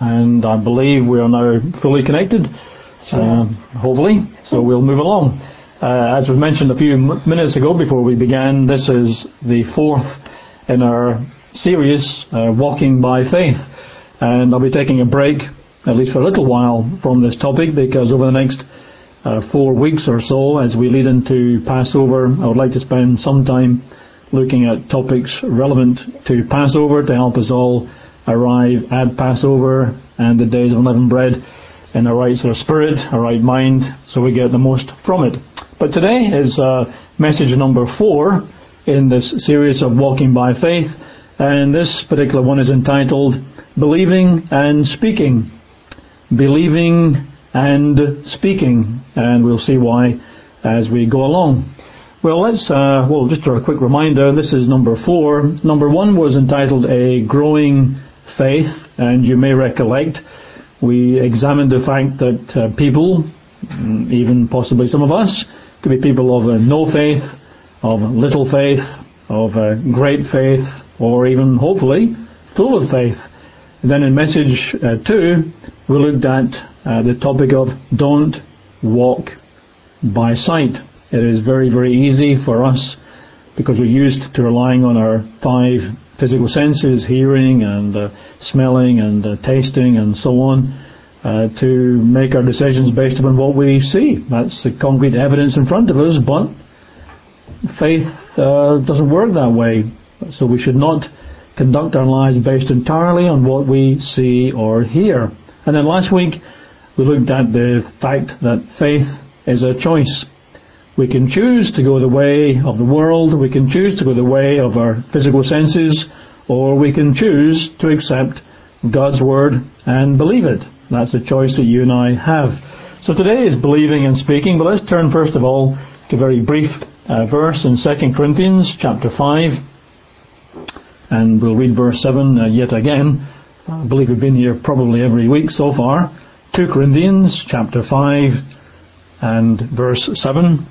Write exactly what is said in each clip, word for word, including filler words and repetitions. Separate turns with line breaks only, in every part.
and I believe we are now fully connected, uh, hopefully, so we'll move along. Uh, as was mentioned a few m- minutes ago before we began, this is the fourth in our series, uh, Walking by Faith, and I'll be taking a break, at least for a little while, from this topic, because over the next uh, four weeks or so, as we lead into Passover, I would like to spend some time looking at topics relevant to Passover to help us all arrive at Passover and the days of unleavened bread in a right sort of spirit, a right mind, so we get the most from it. But today is uh, message number four in this series of Walking by Faith, and this particular one is entitled Believing and Speaking. Believing and Speaking, and we'll see why as we go along. Well, let's, uh, well, just for a quick reminder, this is number four. Number one was entitled A Growing Faith, and you may recollect we examined the fact that uh, people, even possibly some of us, could be people of uh, no faith, of little faith, of uh, great faith, or even, hopefully, full of faith. And then in message uh, two, we looked at uh, the topic of don't walk by sight. It is very, very easy for us, because we're used to relying on our five physical senses, hearing and uh, smelling and uh, tasting and so on, uh, to make our decisions based upon what we see. That's the concrete evidence in front of us, but faith uh, doesn't work that way. So we should not conduct our lives based entirely on what we see or hear. And then last week, we looked at the fact that faith is a choice. We can choose to go the way of the world, we can choose to go the way of our physical senses, or we can choose to accept God's Word and believe it. That's a choice that you and I have. So today is believing and speaking, but let's turn first of all to a very brief uh, verse in Second Corinthians chapter five, and we'll read verse seven uh, yet again. I believe we've been here probably every week so far. Second Corinthians chapter five and verse seven.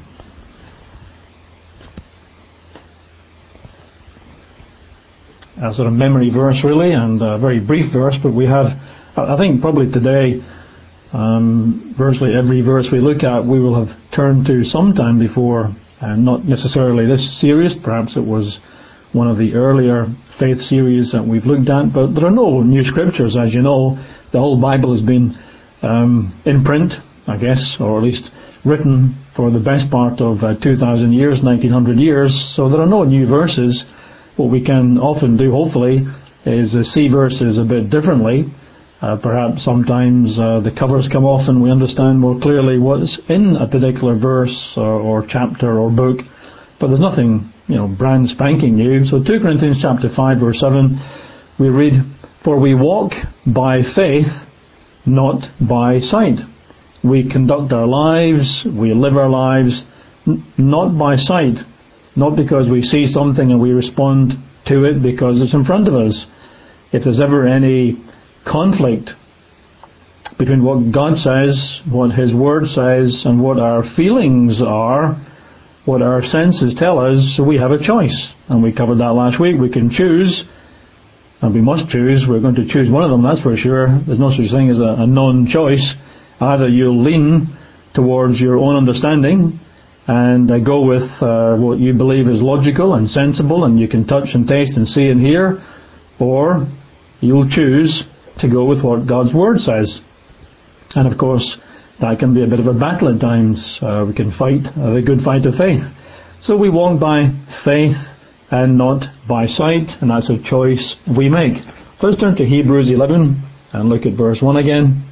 A sort of memory verse really, and a very brief verse, but we have, I think probably today, um, virtually every verse we look at we will have turned to sometime before, and not necessarily this series, perhaps it was one of the earlier faith series that we've looked at, but there are no new scriptures, as you know. The whole Bible has been um, in print, I guess, or at least written for the best part of uh, two thousand years, nineteen hundred years, so there are no new verses. What we can often do, hopefully, is uh, see verses a bit differently. Uh, perhaps sometimes uh, the covers come off and we understand more clearly what's in a particular verse or, or chapter or book. But there's nothing, you know, brand spanking new. So Second Corinthians chapter five, verse seven, we read, "For we walk by faith, not by sight. We conduct our lives, we live our lives, n- not by sight." Not because we see something and we respond to it because it's in front of us. If there's ever any conflict between what God says, what His Word says, and what our feelings are, what our senses tell us, we have a choice. And we covered that last week. We can choose, and we must choose. We're going to choose one of them, that's for sure. There's no such thing as a, a non-choice. Either you'll lean towards your own understanding and uh, go with uh, what you believe is logical and sensible and you can touch and taste and see and hear, or you'll choose to go with what God's Word says. And of course, that can be a bit of a battle at times. Uh, we can fight uh, the good fight of faith. So we walk by faith and not by sight, and that's a choice we make. Let's turn to Hebrews eleven and look at verse one again.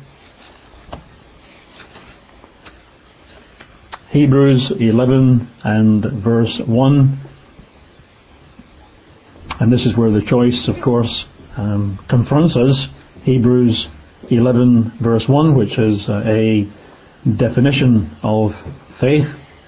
Hebrews eleven and verse one. And this is where the choice, of course, um, confronts us. Hebrews eleven verse one, which is uh, a definition of faith.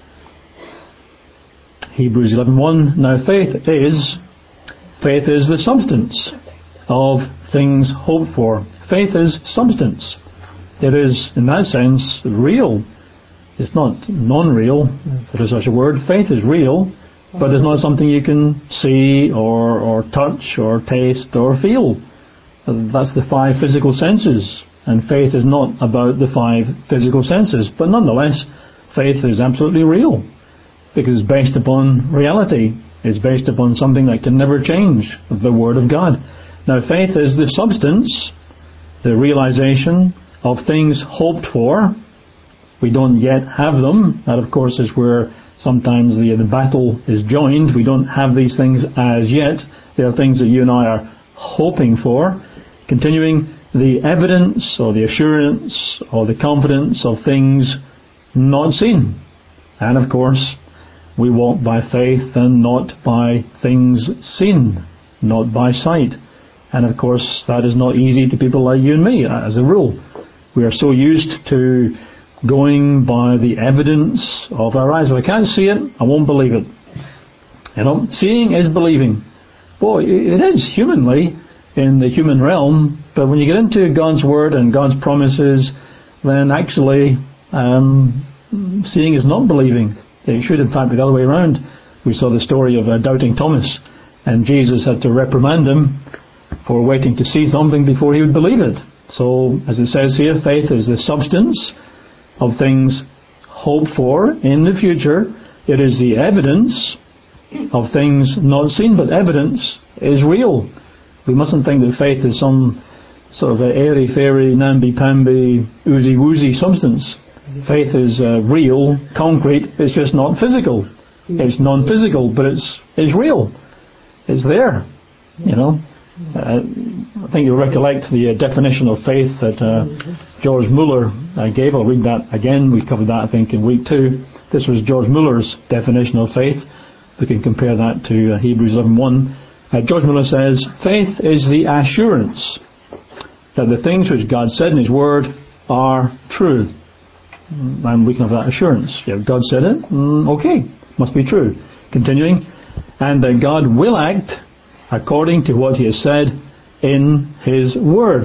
Hebrews eleven one. Now faith is, faith is the substance of things hoped for. Faith is substance. It is, in that sense, real. It's not non-real, if there is such a word. Faith is real, but it's not something you can see or, or touch or taste or feel. That's the five physical senses. And faith is not about the five physical senses. But nonetheless, faith is absolutely real, because it's based upon reality. It's based upon something that can never change, the Word of God. Now, faith is the substance, the realization of things hoped for. We don't yet have them. That, of course, is where sometimes the, the battle is joined. We don't have these things as yet. They are things that you and I are hoping for. Continuing, the evidence or the assurance or the confidence of things not seen. And, of course, we walk by faith and not by things seen, not by sight. And, of course, that is not easy to people like you and me, as a rule. We are so used to going by the evidence of our eyes. If I can't see it, I won't believe it. You know, seeing is believing. Boy, it is humanly in the human realm, but when you get into God's Word and God's promises, then actually um, seeing is not believing. It should, in fact, be the other way around. We saw the story of uh, doubting Thomas, and Jesus had to reprimand him for waiting to see something before he would believe it. So, as it says here, faith is the substance of things hoped for in the future. It is the evidence of things not seen, but evidence is real. We mustn't think that faith is some sort of a airy-fairy, namby-pamby, oozy-woozy substance. Faith is uh, real, concrete. It's just not physical. It's non-physical, but it's it's real. It's there. You know. Uh, I think you'll recollect the uh, definition of faith that uh, George Muller uh, gave. I'll read that again. We covered that, I think, in week two. This was George Muller's definition of faith. We can compare that to uh, Hebrews eleven one. Uh, George Muller says, faith is the assurance that the things which God said in His Word are true. And we can have that assurance. Yeah, God said it, mm, okay, must be true. Continuing, and that God will act according to what He has said in His Word.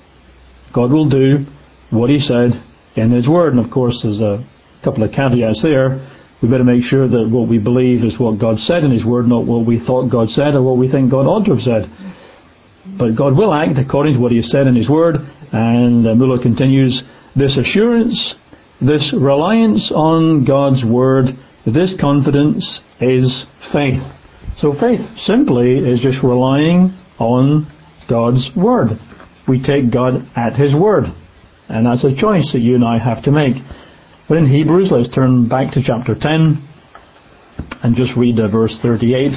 God will do what He said in His Word. And of course, there's a couple of caveats there. We better make sure that what we believe is what God said in His Word, not what we thought God said or what we think God ought to have said. But God will act according to what He has said in His Word. And uh, Muller continues, this assurance, this reliance on God's Word, this confidence is faith. So faith simply is just relying on God's Word. We take God at His Word. And that's a choice that you and I have to make. But in Hebrews, let's turn back to chapter ten and just read uh, verse thirty-eight.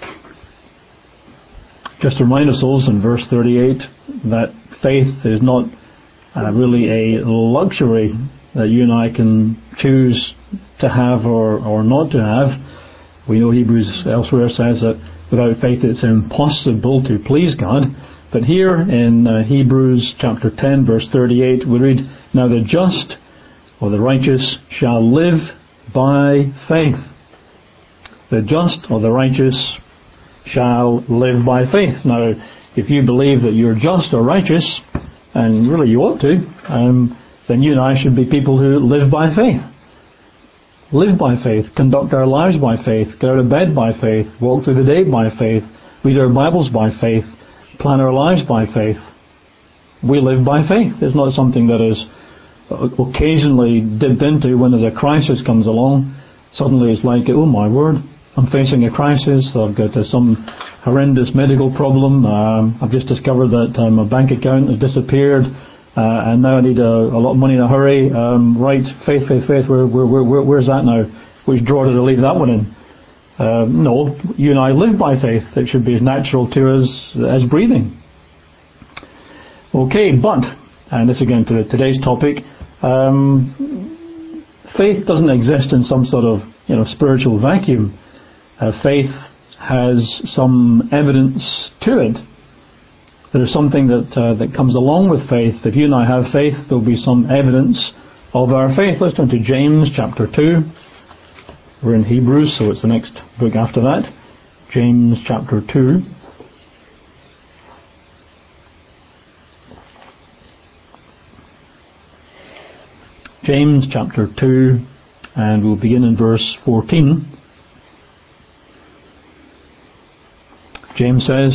Just to remind us all in verse thirty-eight that faith is not uh, really a luxury that you and I can choose to have or, or not to have. We know Hebrews elsewhere says that without faith it's impossible to please God. But here in uh, Hebrews chapter ten verse thirty-eight we read, now the just or the righteous shall live by faith. The just or the righteous shall live by faith. Now, if you believe that you're just or righteous, and really you ought to, um, then you and I should be people who live by faith. Live by faith, conduct our lives by faith, get out of bed by faith, walk through the day by faith, read our Bibles by faith, plan our lives by faith. We live by faith. It's not something that is occasionally dipped into when there's a crisis comes along. Suddenly it's like, oh my word, I'm facing a crisis. I've got uh, some horrendous medical problem. Um, I've just discovered that uh, my bank account has disappeared, uh, and now I need a, a lot of money in a hurry. Um, right, faith, faith, faith. Where, where, where, where's that now? Which drawer did I leave that one in? Uh, no, you and I live by faith. It should be as natural to us as breathing. Okay, but, and this again to today's topic, um, faith doesn't exist in some sort of you know spiritual vacuum. Uh, faith has some evidence to it. There is something that uh, that comes along with faith. If you and I have faith, there will be some evidence of our faith. Let's turn to James chapter two. We're in Hebrews, so it's the next book after that. James chapter two. James chapter two, and we'll begin in verse fourteen. James says,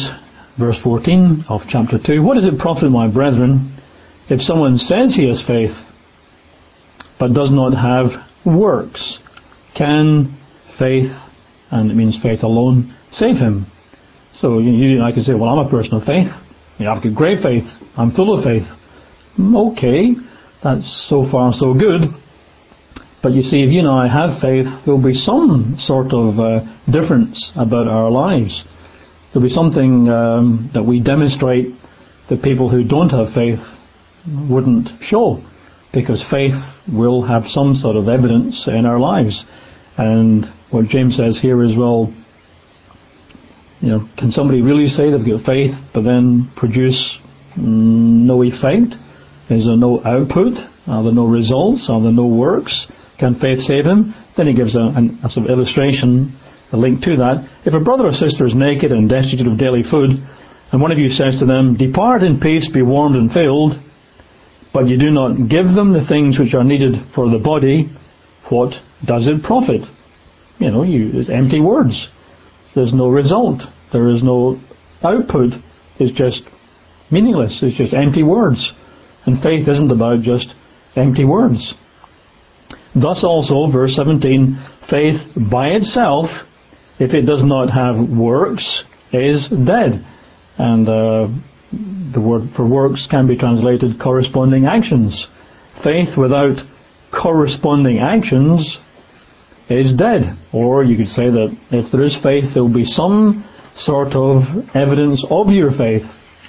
verse fourteen of chapter two. What does it profit, my brethren, if someone says he has faith, but does not have works? Can faith, and it means faith alone, save him? So you, you, I can say, well, I'm a person of faith. You know, I've got great faith. I'm full of faith. Okay, that's so far so good. But you see, if you and I have faith, there'll be some sort of uh, difference about our lives. There'll be something um, that we demonstrate that people who don't have faith wouldn't show, because faith will have some sort of evidence in our lives. And what James says here is, well, you know, can somebody really say they've got faith but then produce no effect? Is there no output? Are there no results? Are there no works? Can faith save him? Then he gives a, a sort of illustration, a link to that. If a brother or sister is naked and destitute of daily food, and one of you says to them, "Depart in peace, be warmed and filled," but you do not give them the things which are needed for the body, what does it profit? You know, you, it's empty words. There's no result. There is no output. It's just meaningless. It's just empty words. And faith isn't about just empty words. Thus also, verse seventeen, faith by itself, if it does not have works, is dead. And uh, the word for works can be translated corresponding actions. Faith without corresponding actions is dead. Or you could say that if there is faith, there will be some sort of evidence of your faith.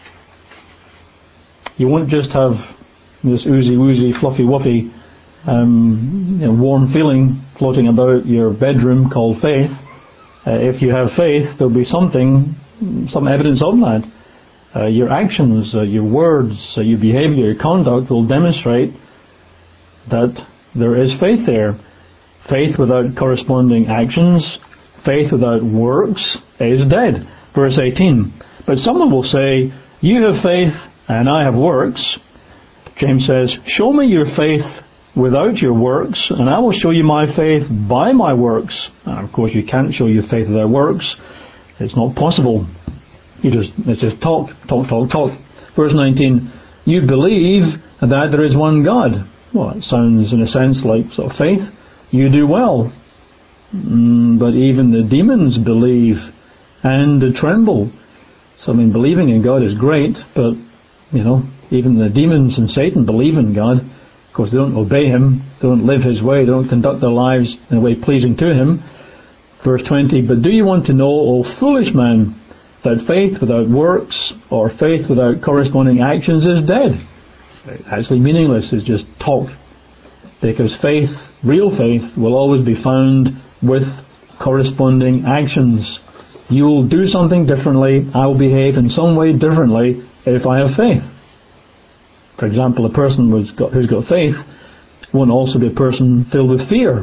You won't just have this oozy woozy, fluffy wuffy, um, you know, warm feeling floating about your bedroom called faith. Uh, if you have faith, there will be something, some evidence of that. Uh, your actions, uh, your words, uh, your behavior, your conduct will demonstrate that there is faith there. Faith without corresponding actions, faith without works, is dead. Verse eighteen. But someone will say, "You have faith and I have works." James says, "Show me your faith without your works, and I will show you my faith by my works." Now, of course, you can't show your faith without works. It's not possible. You just, it's just talk, talk, talk, talk. Verse nineteen, "You believe that there is one God." Well, it sounds in a sense like sort of faith. You do well. Mm, but even the demons believe and tremble. So, I mean, believing in God is great, but, you know, even the demons and Satan believe in God. Of course, they don't obey Him, they don't live His way, they don't conduct their lives in a way pleasing to Him. Verse twenty, "But do you want to know, O foolish man, that faith without works or faith without corresponding actions is dead?" It's actually meaningless. It's just talk. Because faith, real faith, will always be found with corresponding actions. You will do something differently, I will behave in some way differently if I have faith. For example, a person who's got, who's got faith won't also be a person filled with fear.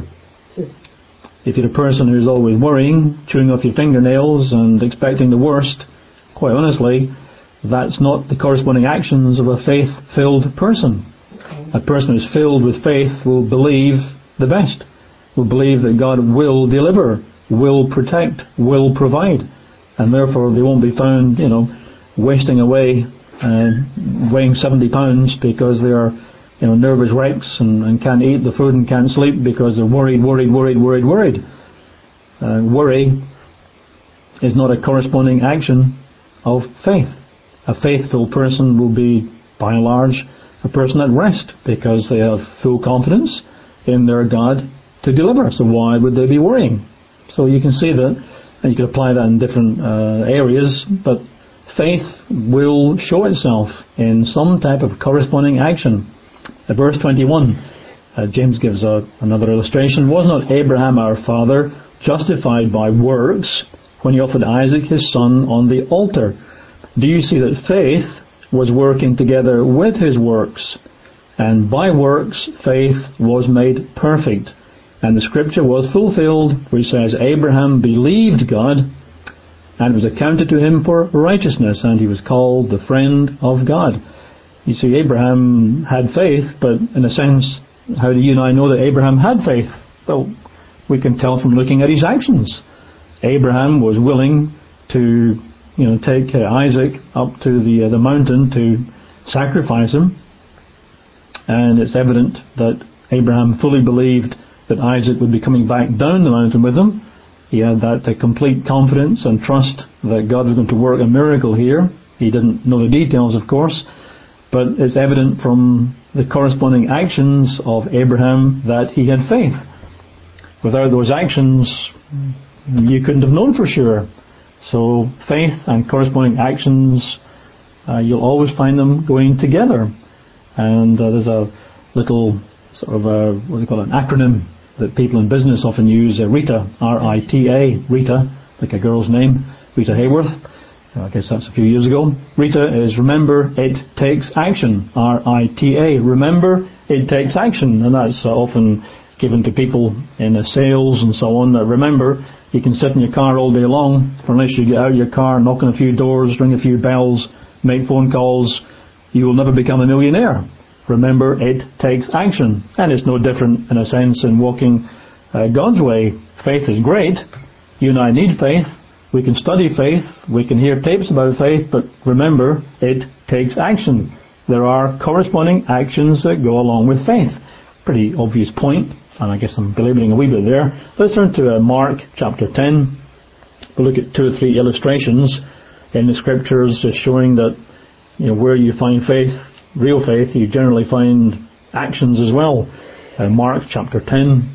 If you're a person who's always worrying, chewing off your fingernails and expecting the worst, quite honestly, that's not the corresponding actions of a faith-filled person. A person who's filled with faith will believe the best, will believe that God will deliver, will protect, will provide, and therefore they won't be found, you know, wasting away, uh, weighing seventy pounds because they are, you know, nervous wrecks and, and can't eat the food and can't sleep because they're worried, worried, worried, worried, worried. Uh, worry is not a corresponding action of faith. A faithful person will be, by and large, a person at rest because they have full confidence in their God to deliver. So why would they be worrying? So you can see that, and you can apply that in different uh, areas, but faith will show itself in some type of corresponding action. At verse twenty-one, uh, James gives a, another illustration. "Was not Abraham our father justified by works when he offered Isaac his son on the altar? Do you see that faith was working together with his works, and by works faith was made perfect? And the scripture was fulfilled, which says, Abraham believed God, and it was accounted to him for righteousness, and he was called the friend of God." You see, Abraham had faith, but in a sense, how do you and I know that Abraham had faith? Well, we can tell from looking at his actions. Abraham was willing to you know, take uh, Isaac up to the uh, the mountain to sacrifice him. And it's evident that Abraham fully believed that Isaac would be coming back down the mountain with him. He had that uh, complete confidence and trust that God was going to work a miracle here. He didn't know the details, of course, but it's evident from the corresponding actions of Abraham that he had faith. Without those actions, you couldn't have known for sure. So faith and corresponding actions, uh, you'll always find them going together. And uh, there's a little sort of a, what do you call it, an acronym that people in business often use, uh, RITA, R I T A, Rita, like a girl's name, Rita Hayworth. I guess that's a few years ago. RITA is Remember It Takes Action, R I T A, Remember It Takes Action. And that's uh, often given to people in uh, sales and so on. Uh, remember, you can sit in your car all day long, unless you get out of your car, knock on a few doors, ring a few bells, make phone calls, you will never become a millionaire. Remember, it takes action. And it's no different, in a sense, in walking uh, God's way. Faith is great. You and I need faith. We can study faith. We can hear tapes about faith. But remember, it takes action. There are corresponding actions that go along with faith. Pretty obvious point. And I guess I'm belaboring a wee bit there. Let's turn to uh, Mark chapter ten. We'll look at two or three illustrations in the Scriptures uh, showing that, you know, where you find faith, real faith, you generally find actions as well. Uh, Mark chapter ten.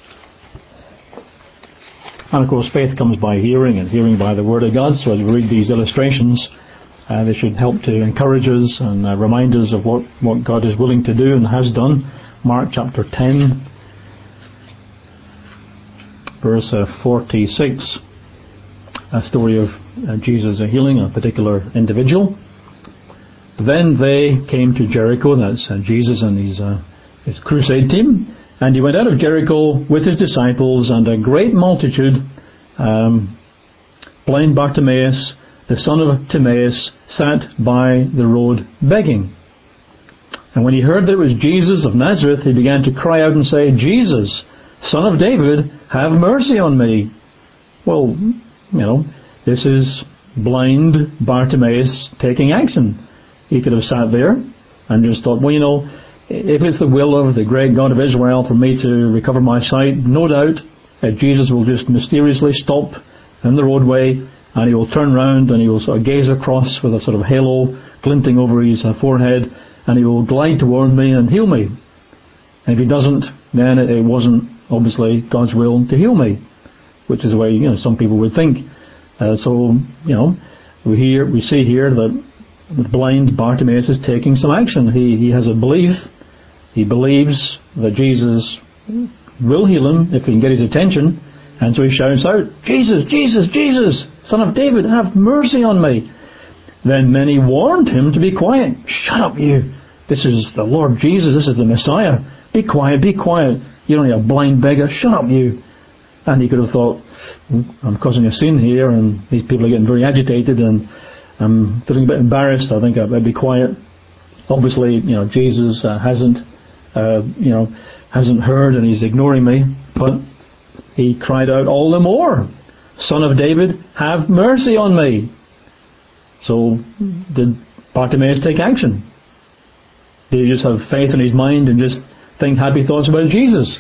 And of course faith comes by hearing, and hearing by the Word of God. So as we read these illustrations, uh, they should help to encourage us and uh, remind us of what, what God is willing to do and has done. Mark chapter ten, verse uh, forty-six. A story of uh, Jesus uh, healing a particular individual. Then they came to Jericho. That's uh, Jesus and his, uh, his crusade team. And he went out of Jericho with his disciples, and a great multitude. Um, blind Bartimaeus, the son of Timaeus, sat by the road begging. And when he heard that it was Jesus of Nazareth, he began to cry out and say, Jesus, Son of David, have mercy on me. Well, you know, this is blind Bartimaeus taking action. He could have sat there and just thought, well, you know, if it's the will of the great God of Israel for me to recover my sight, no doubt that Jesus will just mysteriously stop in the roadway, and he will turn round and he will sort of gaze across with a sort of halo glinting over his forehead, and he will glide toward me and heal me. And if he doesn't, then it wasn't obviously God's will to heal me, which is the way, you know, some people would think. Uh, so, you know, we hear, we see here that the blind Bartimaeus is taking some action. He he has a belief. He believes that Jesus will heal him if he can get his attention. And so he shouts out, Jesus, Jesus, Jesus, Son of David, have mercy on me. Then many warned him to be quiet. Shut up, you. This is the Lord Jesus. This is the Messiah. Be quiet, be quiet. You're only a blind beggar. Shut up, you. And he could have thought, I'm causing a scene here, and these people are getting very agitated, and I'm feeling a bit embarrassed. I think I'd be quiet. Obviously, you know, Jesus uh, hasn't, uh, you know, hasn't heard, and he's ignoring me. But he cried out all the more, Son of David, have mercy on me. So, did Bartimaeus take action? Did he just have faith in his mind and just think happy thoughts about Jesus?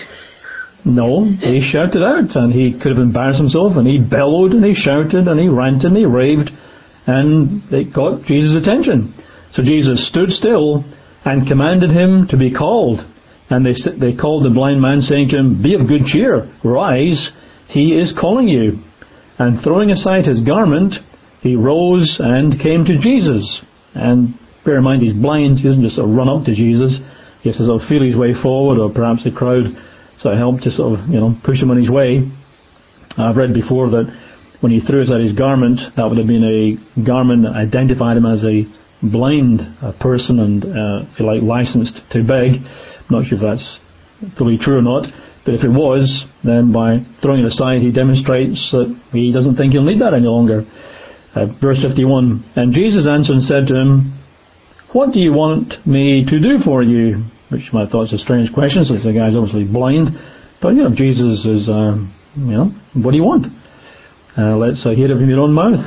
No, he shouted out, and he could have embarrassed himself, and he bellowed, and he shouted, and he ranted, and he raved, and it got Jesus' attention. So Jesus stood still and commanded him to be called. And they they called the blind man, saying to him, be of good cheer, rise, he is calling you. And throwing aside his garment, he rose and came to Jesus. And bear in mind, he's blind. He doesn't just sort of run up to Jesus. He has to sort of feel his way forward, or perhaps the crowd sort of helped to sort of, you know, push him on his way. I've read before that when he threw aside his garment, that would have been a garment that identified him as a blind uh, person and, uh, if you like, licensed to beg. I'm not sure if that's fully true or not, but if it was, then by throwing it aside, he demonstrates that he doesn't think he'll need that any longer. Uh, verse fifty-one, and Jesus answered and said to him, what do you want me to do for you? Which you might have thought is a strange question, since the guy's obviously blind. But, you know, Jesus is, um, you know, what do you want? Uh, let's uh, hear it from your own mouth.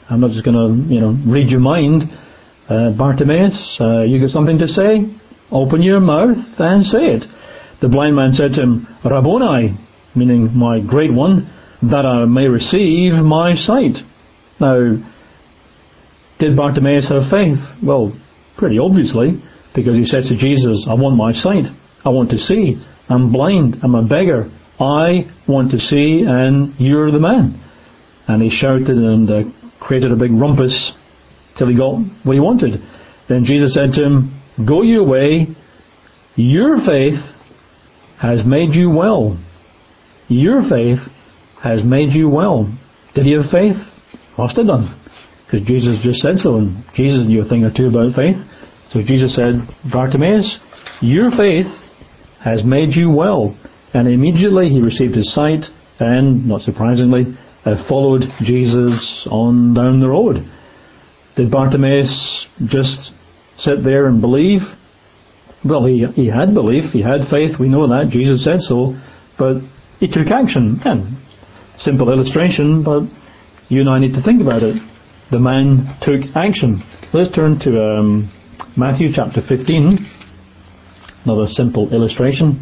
I'm not just going to, you know, read your mind. Uh, Bartimaeus, uh, you got something to say? Open your mouth and say it. The blind man said to him, Rabboni, meaning my great one, that I may receive my sight. Now, did Bartimaeus have faith? Well, pretty obviously, because he said to Jesus, I want my sight. I want to see. I'm blind. I'm a beggar. I want to see, and you're the man. And he shouted and uh, created a big rumpus till he got what he wanted. Then Jesus said to him, go your way. Your faith has made you well. Your faith has made you well. Did he have faith? Must have done. Because Jesus just said so, and Jesus knew a thing or two about faith. So Jesus said, Bartimaeus, your faith has made you well. And immediately he received his sight and, not surprisingly, uh, followed Jesus on down the road. Did Bartimaeus just sit there and believe? Well, he he had belief, he had faith, we know that, Jesus said so, but he took action. And simple illustration, but you and I need to think about it. The man took action. Let's turn to um, Matthew chapter fifteen. Another simple illustration.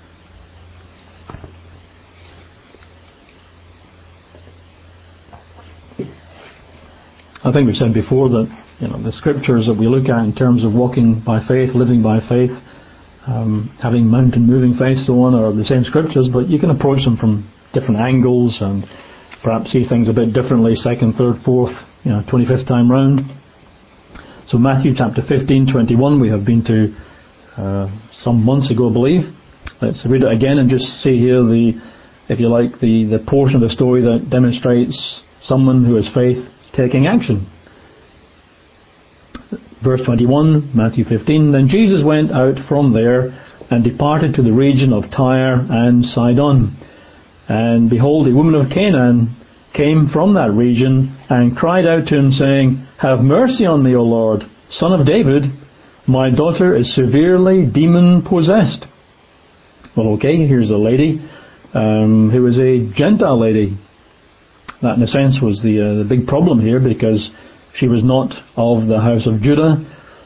I think we've said before that, you know, the scriptures that we look at in terms of walking by faith, living by faith, um, having mountain moving faith, so on, are the same scriptures, but you can approach them from different angles and perhaps see things a bit differently, second, third, fourth, you know, twenty-fifth time round. So Matthew chapter fifteen, twenty-one, we have been to uh, some months ago, I believe. Let's read it again and just see here the, if you like, the, the portion of the story that demonstrates someone who has faith taking action. Verse twenty-one, Matthew fifteen, then Jesus went out from there and departed to the region of Tyre and Sidon. And behold, a woman of Canaan came from that region and cried out to him, saying, have mercy on me, O Lord, Son of David. My daughter is severely demon-possessed. Well, okay, here's a lady um, who was a Gentile lady. That, in a sense, was the, uh, the big problem here, because she was not of the house of Judah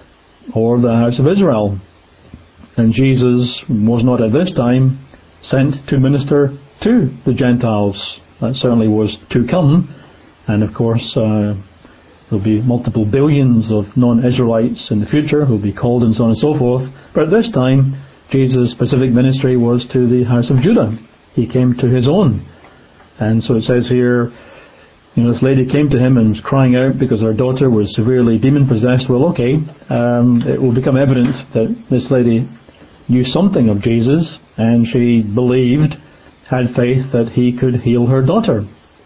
or the house of Israel. And Jesus was not at this time sent to minister to the Gentiles. That certainly was to come. And of course, uh, there'll be multiple billions of non-Israelites in the future who'll be called and so on and so forth. But at this time, Jesus' specific ministry was to the house of Judah. He came to his own. And so it says here, you know, this lady came to him and was crying out because her daughter was severely demon-possessed. Well, okay, um, it will become evident that this lady knew something of Jesus, and she believed, had faith that he could heal her daughter.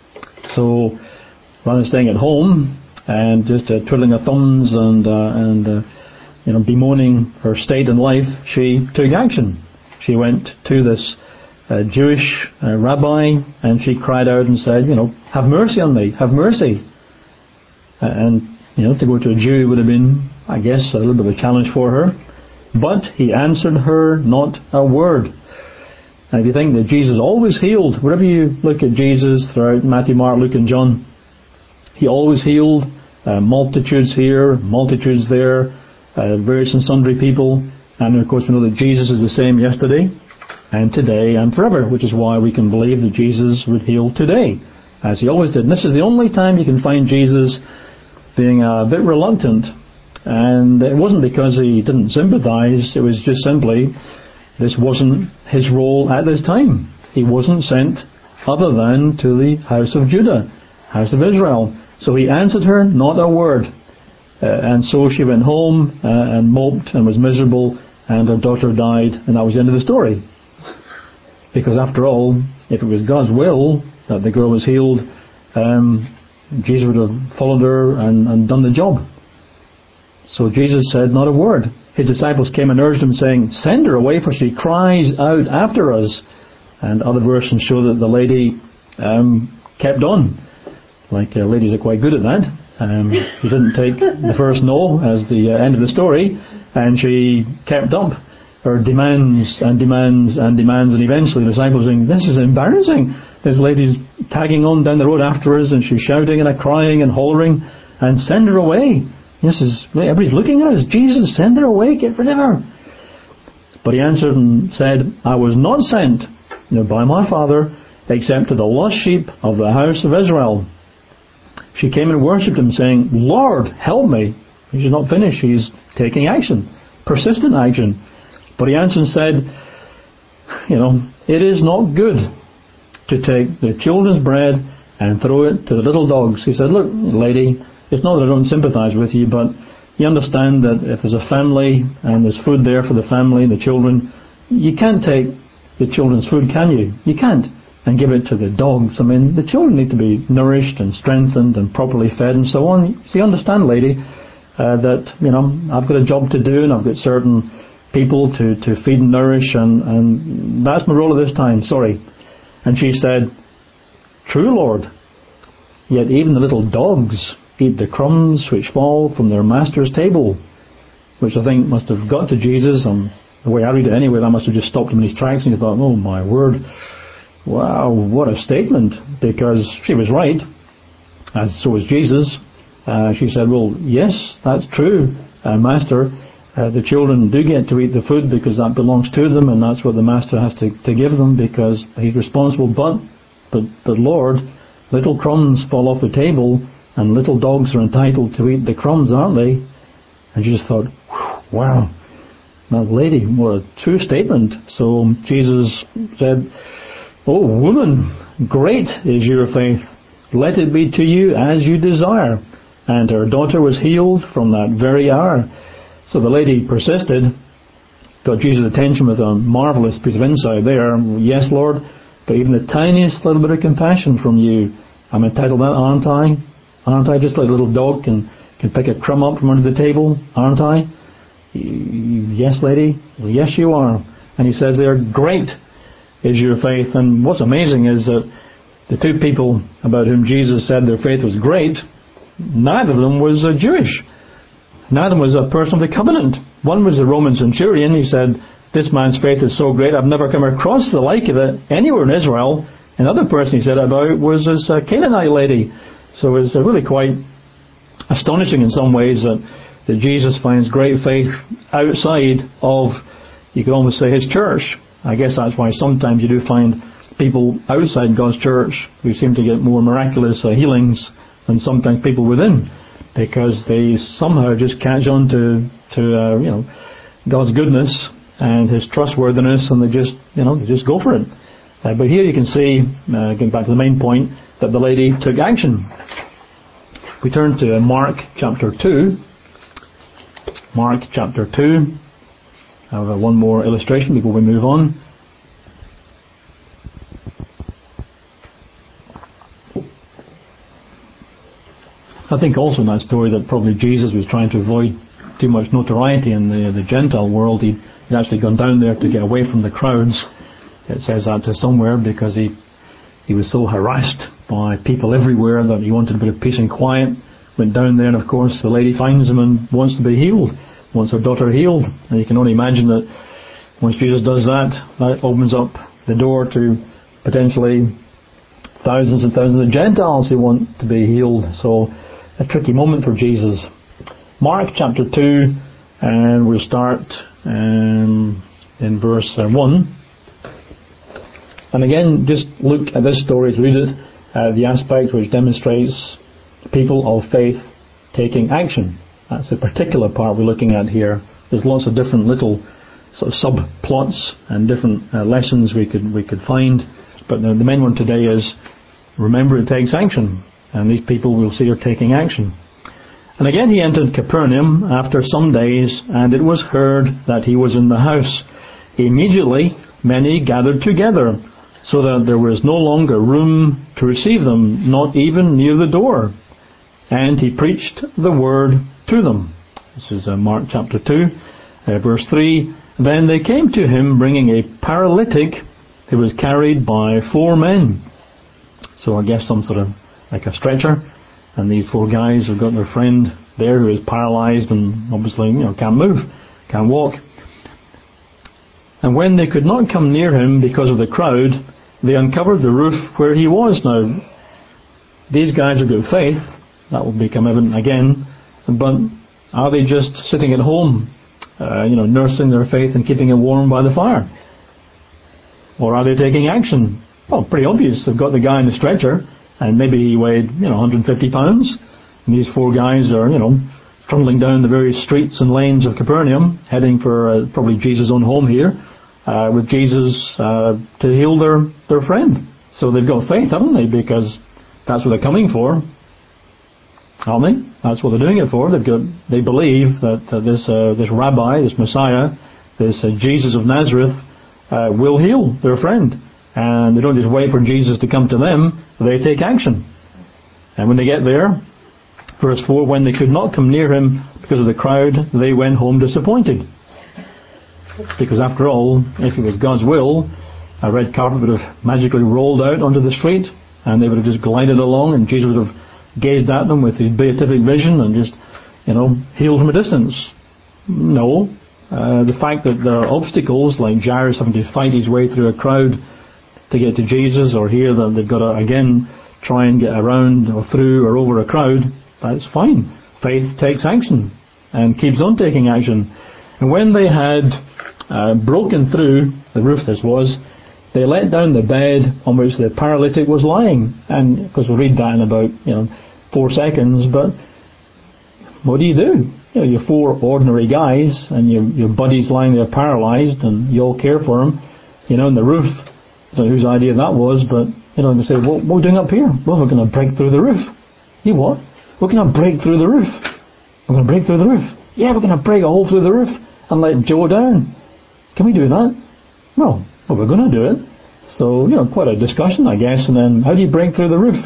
So rather than staying at home and just uh, twiddling her thumbs and uh, and uh, you know bemoaning her state in life, she took action. She went to this uh, Jewish uh, rabbi and she cried out and said, you know, have mercy on me, have mercy. Uh, and you know, to go to a Jew would have been, I guess, a little bit of a challenge for her. But he answered her not a word. And if you think that Jesus always healed, wherever you look at Jesus throughout Matthew, Mark, Luke and John, he always healed uh, multitudes here, multitudes there, uh, various and sundry people. And of course we know that Jesus is the same yesterday and today and forever, which is why we can believe that Jesus would heal today, as he always did. And this is the only time you can find Jesus being a bit reluctant. And it wasn't because he didn't sympathize, it was just simply this wasn't his role at this time. He wasn't sent other than to the house of Judah, house of Israel. So he answered her not a word. Uh, and so she went home uh, and moped and was miserable, and her daughter died, and that was the end of the story. Because after all, if it was God's will that the girl was healed, um, Jesus would have followed her and, and done the job. So Jesus said not a word. His disciples came and urged him, saying, send her away, for she cries out after us. And other versions show that the lady um, kept on. Like uh, ladies are quite good at that. Um, she didn't take the first no as the uh, end of the story, and she kept up her demands and demands and demands, and eventually the disciples saying, this is embarrassing. this lady's tagging on down the road after us, and she's shouting and crying and hollering, and send her away. This is, everybody's looking at us. Jesus, send her away, get rid of her. But he answered and said, I was not sent, you know, by my Father, except to the lost sheep of the house of Israel. She came and worshipped him, saying, Lord, help me. She's not finished. She's taking action, persistent action. But he answered and said, you know, it is not good to take the children's bread and throw it to the little dogs. He said, look, lady, it's not that I don't sympathize with you, but you understand that if there's a family and there's food there for the family and the children, you can't take the children's food, can you? You can't. And give it to the dogs. I mean, the children need to be nourished and strengthened and properly fed and so on. So you understand, lady, uh, that, you know, I've got a job to do and I've got certain people to, to feed and nourish, and, and that's my role at this time, sorry. And she said, true, Lord, yet even the little dogs eat the crumbs which fall from their master's table. Which I think must have got to Jesus, and the way I read it anyway, that must have just stopped him in his tracks, and he thought, oh my word, wow, what a statement, because she was right, as so was Jesus. Uh, she said, well, yes, that's true, uh, Master. Uh, the children do get to eat the food because that belongs to them, and that's what the Master has to, to give them because he's responsible. But, but, but Lord, little crumbs fall off the table, and little dogs are entitled to eat the crumbs, aren't they? And she just thought, wow, that lady, what a true statement. So Jesus said, oh, woman, great is your faith. Let it be to you as you desire. And her daughter was healed from that very hour. So the lady persisted, got Jesus' attention with a marvellous piece of insight there. Yes, Lord, but even the tiniest little bit of compassion from you, I'm entitled to that, aren't I? Aren't I? Just like a little dog can, can pick a crumb up from under the table, aren't I? Yes, lady. Well, yes, you are. And he says there, great is your faith. And what's amazing is that the two people about whom Jesus said their faith was great, neither of them was uh, Jewish. Neither was a person of the covenant. One was the Roman centurion. He said, this man's faith is so great, I've never come across the like of it anywhere in Israel. Another person he said about was this uh, Canaanite lady. So it's uh, really quite astonishing in some ways that, that Jesus finds great faith outside of, you could almost say, his church. I guess that's why sometimes you do find people outside God's church who seem to get more miraculous uh, healings than sometimes people within, because they somehow just catch on to to uh, you know God's goodness and His trustworthiness, and they just you know they just go for it. Uh, but here you can see, uh, getting back to the main point, that the lady took action. We turn to Mark chapter two. Mark chapter two. I have uh, one more illustration before we move on. I think also in that story that probably Jesus was trying to avoid too much notoriety in the the Gentile world. He'd, he'd actually gone down there to get away from the crowds. It says that to somewhere because he he was so harassed by people everywhere that he wanted a bit of peace and quiet. Went down there, and of course the lady finds him and wants to be healed, wants her daughter healed. And you can only imagine that once Jesus does that, that opens up the door to potentially thousands and thousands of Gentiles who want to be healed. So a tricky moment for Jesus. Mark chapter two, and we'll start um, in verse uh, one. And again, just look at this story as read it, uh, the aspect which demonstrates people of faith taking action. That's the particular part we're looking at here. There's lots of different little sort of subplots and different uh, lessons we could we could find, but the, the main one today is remember it takes action. And these people we'll see are taking action. And again he entered Capernaum after some days, and it was heard that he was in the house. Immediately many gathered together, so that there was no longer room to receive them, not even near the door. And he preached the word to them. This is uh, Mark chapter two, uh, verse three. Then they came to him bringing a paralytic who was carried by four men. So I guess some sort of like a stretcher, and these four guys have got their friend there who is paralysed and obviously you know can't move, can't walk. And when they could not come near him because of the crowd, they uncovered the roof where he was. Now, these guys have got faith. That will become evident again. But are they just sitting at home, uh, you know, nursing their faith and keeping it warm by the fire? Or are they taking action? Well, pretty obvious. They've got the guy in the stretcher, and maybe he weighed, you know, one hundred fifty pounds. And these four guys are, you know, trundling down the various streets and lanes of Capernaum, heading for uh, probably Jesus' own home here, uh, with Jesus uh, to heal their, their friend. So they've got faith, haven't they? Because that's what they're coming for, aren't they? That's what they're doing it for. They've got, they believe that uh, this uh, this rabbi, this Messiah, this uh, Jesus of Nazareth, uh, will heal their friend. And they don't just wait for Jesus to come to them, they take action. And when they get there, verse four, when they could not come near him because of the crowd, they went home disappointed. Because after all, if it was God's will, a red carpet would have magically rolled out onto the street, and they would have just glided along, and Jesus would have gazed at them with his beatific vision and just, you know, healed from a distance. No. Uh, the fact that there are obstacles, like Jairus having to fight his way through a crowd to get to Jesus, or here that they've got to, again, try and get around or through or over a crowd, that's fine. Faith takes action and keeps on taking action. And when they had uh, broken through, the roof this was, they let down the bed on which the paralytic was lying. And, of course, we'll read that in about, you know, four seconds, but what do you do? You know, you're four ordinary guys, and your, your buddy's lying there paralyzed, and you all care for him, you know, in the roof. I don't know whose idea that was, but, you know, they say, well, what are we doing up here? Well, we're going to break through the roof. You what? We're going to break through the roof. We're going to break through the roof. Yeah, we're going to break a hole through the roof and let Joe down. Can we do that? Well, well, we're going to do it. So, you know, quite a discussion, I guess. And then, how do you break through the roof?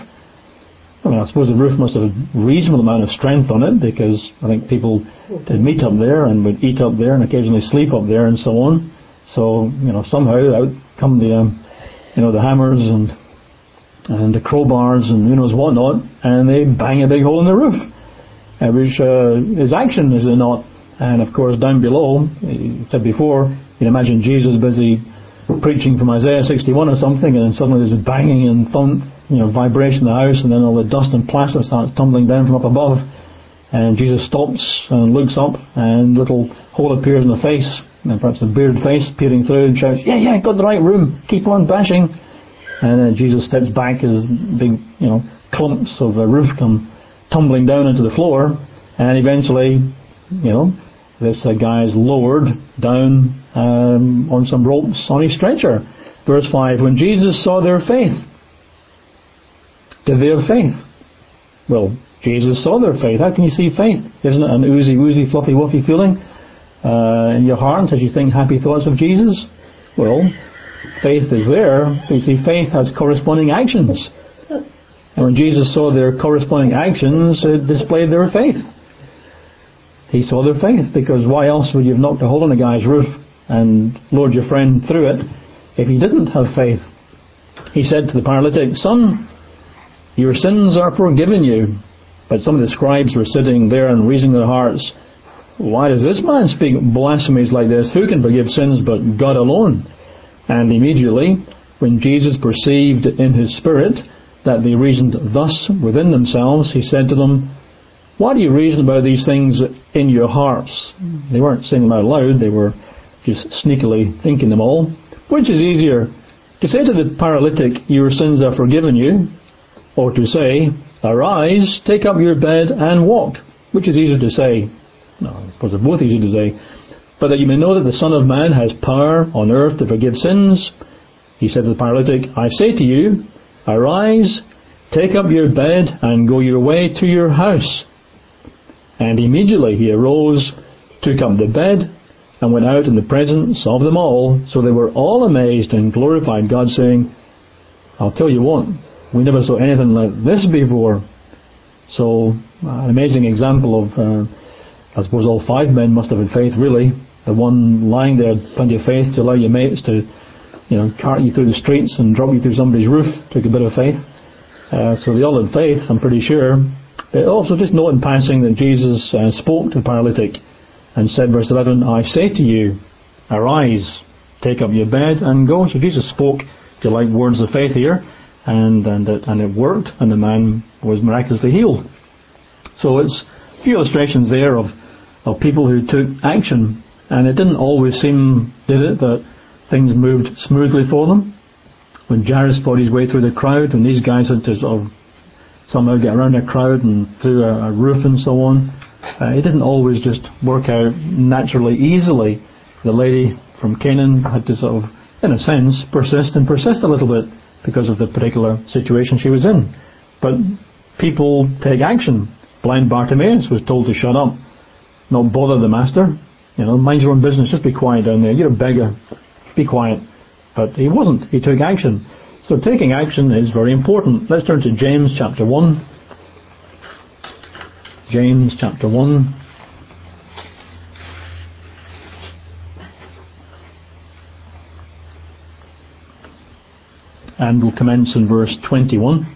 I mean, I suppose the roof must have a reasonable amount of strength on it, because I think people did meet up there and would eat up there and occasionally sleep up there and so on. So, you know, somehow out come the, um, you know, the hammers and and the crowbars and who knows what not, and they bang a big hole in the roof, uh, which uh, is action, is it not? And of course, down below, you said before, you can imagine Jesus busy preaching from Isaiah sixty-one or something, and then suddenly there's a banging and thump, you know, vibration in the house, and then all the dust and plaster starts tumbling down from up above, and Jesus stops and looks up, and a little hole appears in the face, and perhaps a bearded face peering through, and shouts, yeah, yeah, got the right room, keep on bashing. And then Jesus steps back as big, you know, clumps of a roof come tumbling down into the floor, and eventually, you know, this uh, guy is lowered down um, on some ropes on his stretcher. Verse five, when Jesus saw their faith, did they have faith? Well, Jesus saw their faith. How can you see faith? Isn't it an oozy, woozy, fluffy, wuffy feeling uh, in your heart as you think happy thoughts of Jesus? Well, faith is there. You see, faith has corresponding actions. And when Jesus saw their corresponding actions, it displayed their faith. He saw their faith, because why else would you have knocked a hole in a guy's roof and lured your friend through it if he didn't have faith? He said to the paralytic, son, your sins are forgiven you. But some of the scribes were sitting there and reasoning in their hearts, why does this man speak blasphemies like this? Who can forgive sins but God alone? And immediately, when Jesus perceived in his spirit that they reasoned thus within themselves, he said to them, why do you reason about these things in your hearts? They weren't saying them out loud, they were just sneakily thinking them all. Which is easier, to say to the paralytic, your sins are forgiven you, or to say, arise, take up your bed and walk? Which is easier to say? No, I suppose they're both easy to say. But that you may know that the Son of Man has power on earth to forgive sins, he said to the paralytic, I say to you, arise, take up your bed and go your way to your house. And immediately he arose, took up the bed, and went out in the presence of them all. So they were all amazed and glorified God, saying, I'll tell you what, we never saw anything like this before. So, an amazing example of, uh, I suppose all five men must have had faith, really. The one lying there had plenty of faith to allow your mates to, you know, cart you through the streets and drop you through somebody's roof. Took a bit of faith. Uh, so they all had faith, I'm pretty sure. But also just note in passing that Jesus uh, spoke to the paralytic and said, verse eleven, I say to you, arise, take up your bed and go. So Jesus spoke if you like, words of faith here, and and it, and it worked, and the man was miraculously healed. So it's a few illustrations there of of people who took action, and it didn't always seem, did it, that things moved smoothly for them. When Jairus fought his way through the crowd, when these guys had to sort of somehow get around a crowd and through a, a roof and so on, uh, it didn't always just work out naturally, easily. The lady from Canaan had to sort of, in a sense, persist and persist a little bit because of the particular situation she was in. But people take action. Blind Bartimaeus was told to shut up, not bother the master. You know, mind your own business, just be quiet down there. You're a beggar, be quiet. But he wasn't. He took action. So taking action is very important. Let's turn to James chapter one. James chapter one. And we'll commence in verse twenty-one.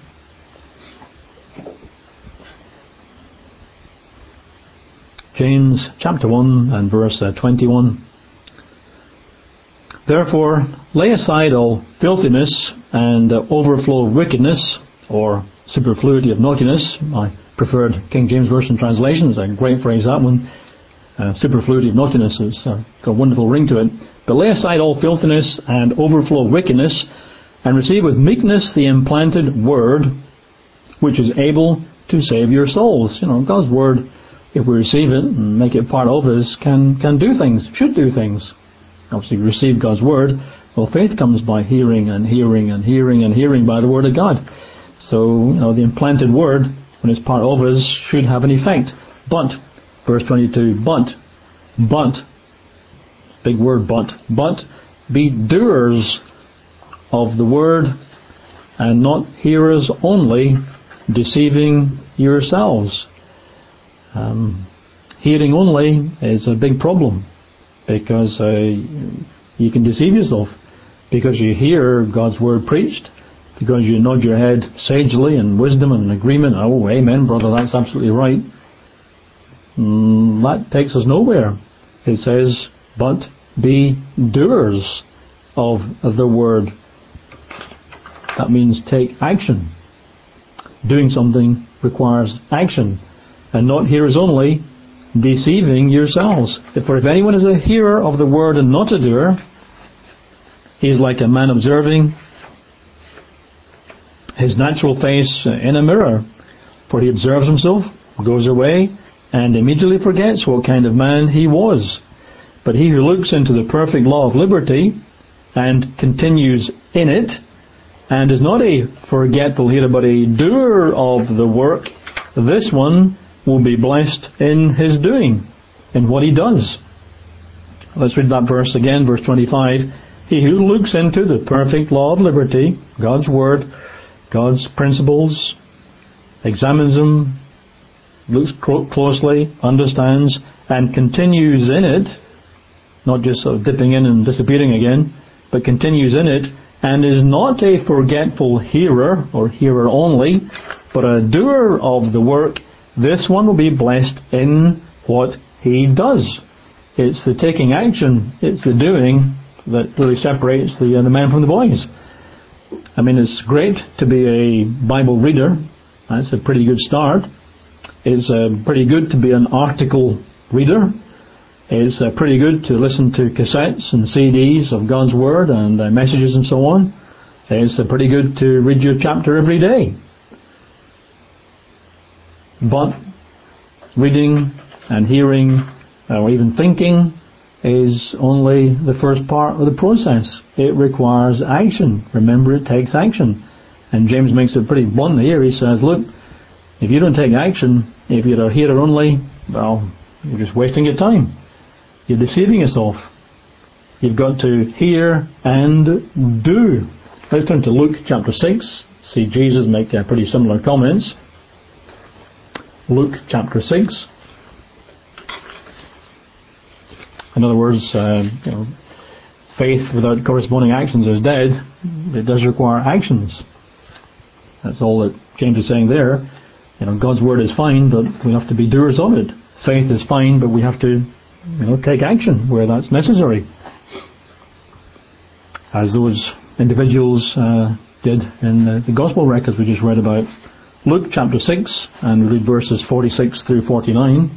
James chapter one and verse uh, twenty-one. Therefore, lay aside all filthiness and uh, overflow of wickedness, or superfluity of naughtiness. My preferred King James Version translation is a great phrase, that one. Uh, superfluity of naughtiness has uh, got a wonderful ring to it. But lay aside all filthiness and overflow of wickedness, and receive with meekness the implanted word, which is able to save your souls. You know, God's word, if we receive it and make it part of us, can can do things, should do things. Obviously, we receive God's word. Well, faith comes by hearing and hearing and hearing and hearing by the word of God. So, you know, the implanted word, when it's part of us, should have an effect. But, verse twenty-two, but, but, big word, but, but, be doers of the word and not hearers only, deceiving yourselves. Um, hearing only is a big problem, because uh, you can deceive yourself, because you hear God's word preached, because you nod your head sagely in wisdom and in agreement. Oh, amen, brother, that's absolutely right. Mm, that takes us nowhere. It says, but be doers of the word. That means take action. Doing something requires action, and not hearers only, deceiving yourselves. For if anyone is a hearer of the word and not a doer, he is like a man observing his natural face in a mirror. For he observes himself, goes away, and immediately forgets what kind of man he was. But he who looks into the perfect law of liberty and continues in it, and is not a forgetful hearer, but a doer of the work, this one will be blessed in his doing, in what he does. Let's read that verse again, verse twenty-five. He who looks into the perfect law of liberty, God's word, God's principles, examines them, looks closely, understands, and continues in it, not just sort of dipping in and disappearing again, but continues in it, and is not a forgetful hearer, or hearer only, but a doer of the work, this one will be blessed in what he does. It's the taking action, it's the doing that really separates the, uh, the men from the boys. I mean, it's great to be a Bible reader. That's a pretty good start. It's uh, pretty good to be an article reader. It's uh, pretty good to listen to cassettes and C Ds of God's Word and uh, messages and so on. It's uh, pretty good to read your chapter every day. But reading and hearing or even thinking is only the first part of the process. It requires action. Remember, it takes action. And James makes it pretty blunt here. He says, look, if you don't take action, if you're a hearer only, well, you're just wasting your time. You're deceiving yourself. You've got to hear and do. Let's turn to Luke chapter six. See Jesus make uh, pretty similar comments. Luke chapter six. In other words, uh, you know, faith without corresponding actions is dead. It does require actions. That's all that James is saying there. You know, God's word is fine, but we have to be doers of it. Faith is fine, but we have to, you know, take action where that's necessary. As those individuals uh, did in the, the Gospel records we just read about. Luke chapter six, and we read verses forty-six through forty-nine.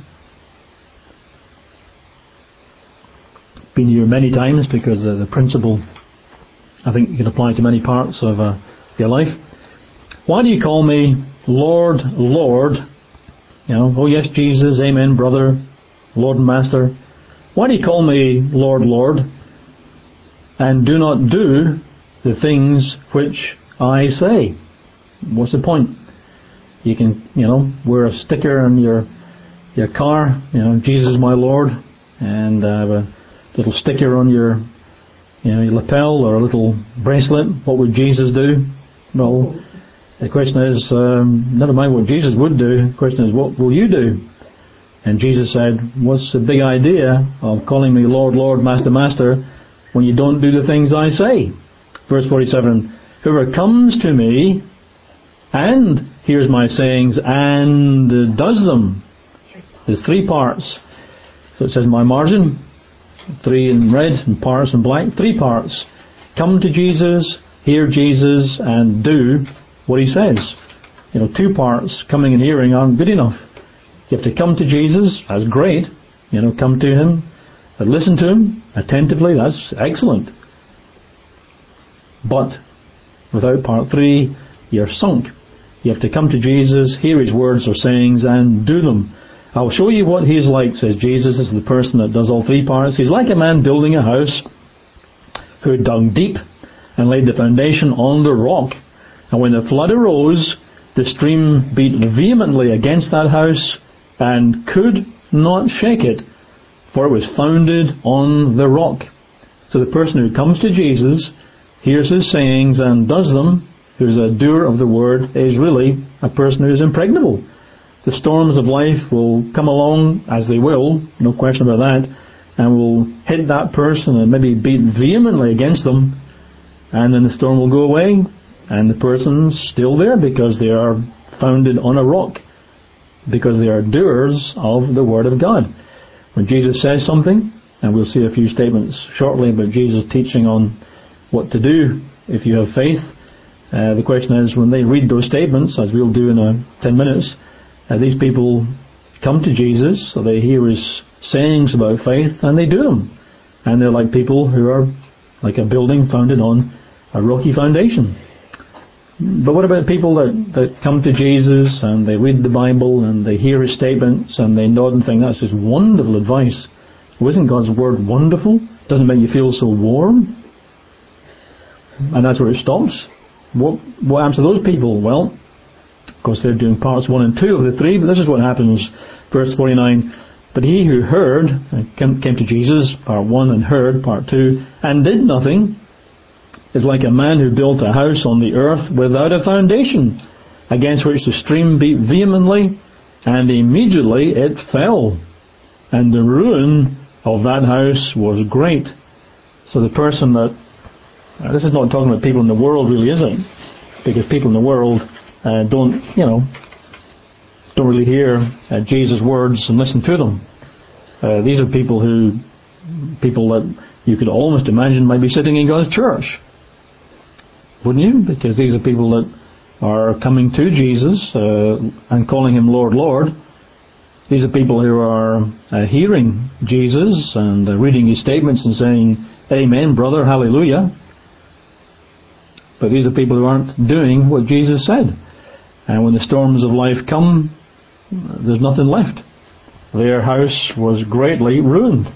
Been here many times because uh, the principle, I think, you can apply to many parts of uh, your life. Why do you call me Lord, Lord? You know, oh yes, Jesus, amen, brother, Lord and Master. Why do you call me Lord, Lord, and do not do the things which I say? What's the point? You can, you know, wear a sticker on your your car, you know, Jesus is my Lord, and uh, have a little sticker on your, you know, your lapel or a little bracelet. What would Jesus do? Well, the question is, um, never mind what Jesus would do. The question is, what will you do? And Jesus said, what's the big idea of calling me Lord, Lord, Master, Master, when you don't do the things I say? Verse forty-seven, whoever comes to me and hears my sayings and does them. There's three parts. So it says my margin, three in red and parts in black, three parts. Come to Jesus, hear Jesus, and do what he says. You know, two parts, coming and hearing, aren't good enough. You have to come to Jesus, that's great. You know, come to him, and listen to him attentively, that's excellent. But without part three, you're sunk. You have to come to Jesus, hear his words or sayings, and do them. I'll show you what he's like, says Jesus, is the person that does all three parts. He's like a man building a house who dug deep and laid the foundation on the rock. And when the flood arose, the stream beat vehemently against that house and could not shake it, for it was founded on the rock. So the person who comes to Jesus, hears his sayings and does them, who's a doer of the word, is really a person who is impregnable. The storms of life will come along, as they will, no question about that, and will hit that person and maybe beat vehemently against them, and then the storm will go away, and the person's still there because they are founded on a rock, because they are doers of the Word of God. When Jesus says something, and we'll see a few statements shortly about Jesus teaching on what to do if you have faith, uh, the question is, when they read those statements, as we'll do in a ten minutes, uh, these people come to Jesus, so they hear his sayings about faith, and they do them. And they're like people who are like a building founded on a rocky foundation. But what about people that, that come to Jesus and they read the Bible and they hear his statements and they nod and think, that's just wonderful advice. Well, isn't God's Word wonderful? Doesn't it make you feel so warm? And that's where it stops. What, what happens to those people? Well, of course they're doing parts one and two of the three, but this is what happens. Verse forty-nine, but he who heard, came, came to Jesus, part one, and heard, part two, and did nothing, is like a man who built a house on the earth without a foundation, against which the stream beat vehemently, and immediately it fell. And the ruin of that house was great. So the person that, uh, this is not talking about people in the world really, is it? Because people in the world uh, don't, you know, don't really hear uh, Jesus' words and listen to them. Uh, these are people who, people that you could almost imagine might be sitting in God's church. Wouldn't you? Because these are people that are coming to Jesus uh, and calling him Lord, Lord. These are people who are uh, hearing Jesus and uh, reading his statements and saying, amen, brother, hallelujah. But these are people who aren't doing what Jesus said. And when the storms of life come, there's nothing left. Their house was greatly ruined.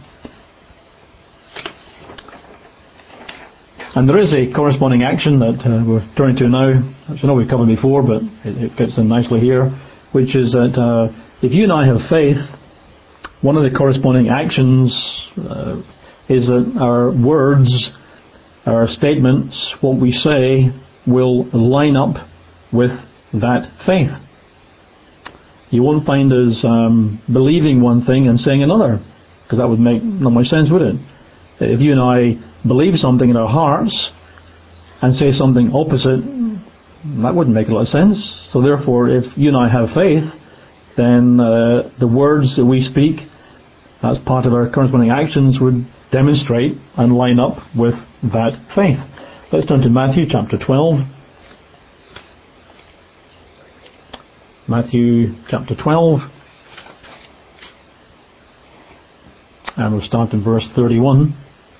And there is a corresponding action that uh, we're turning to now, which I know we've covered before, but it, it fits in nicely here, which is that uh, if you and I have faith, one of the corresponding actions uh, is that our words, our statements, what we say, will line up with that faith. You won't find us um, believing one thing and saying another, because that would make not much sense, would it? If you and I believe something in our hearts and say something opposite, that wouldn't make a lot of sense. So therefore, if you and I have faith, then uh, the words that we speak as part of our corresponding actions would demonstrate and line up with that faith. Let's turn to Matthew chapter twelve. Matthew chapter twelve. And we'll start in verse thirty-one.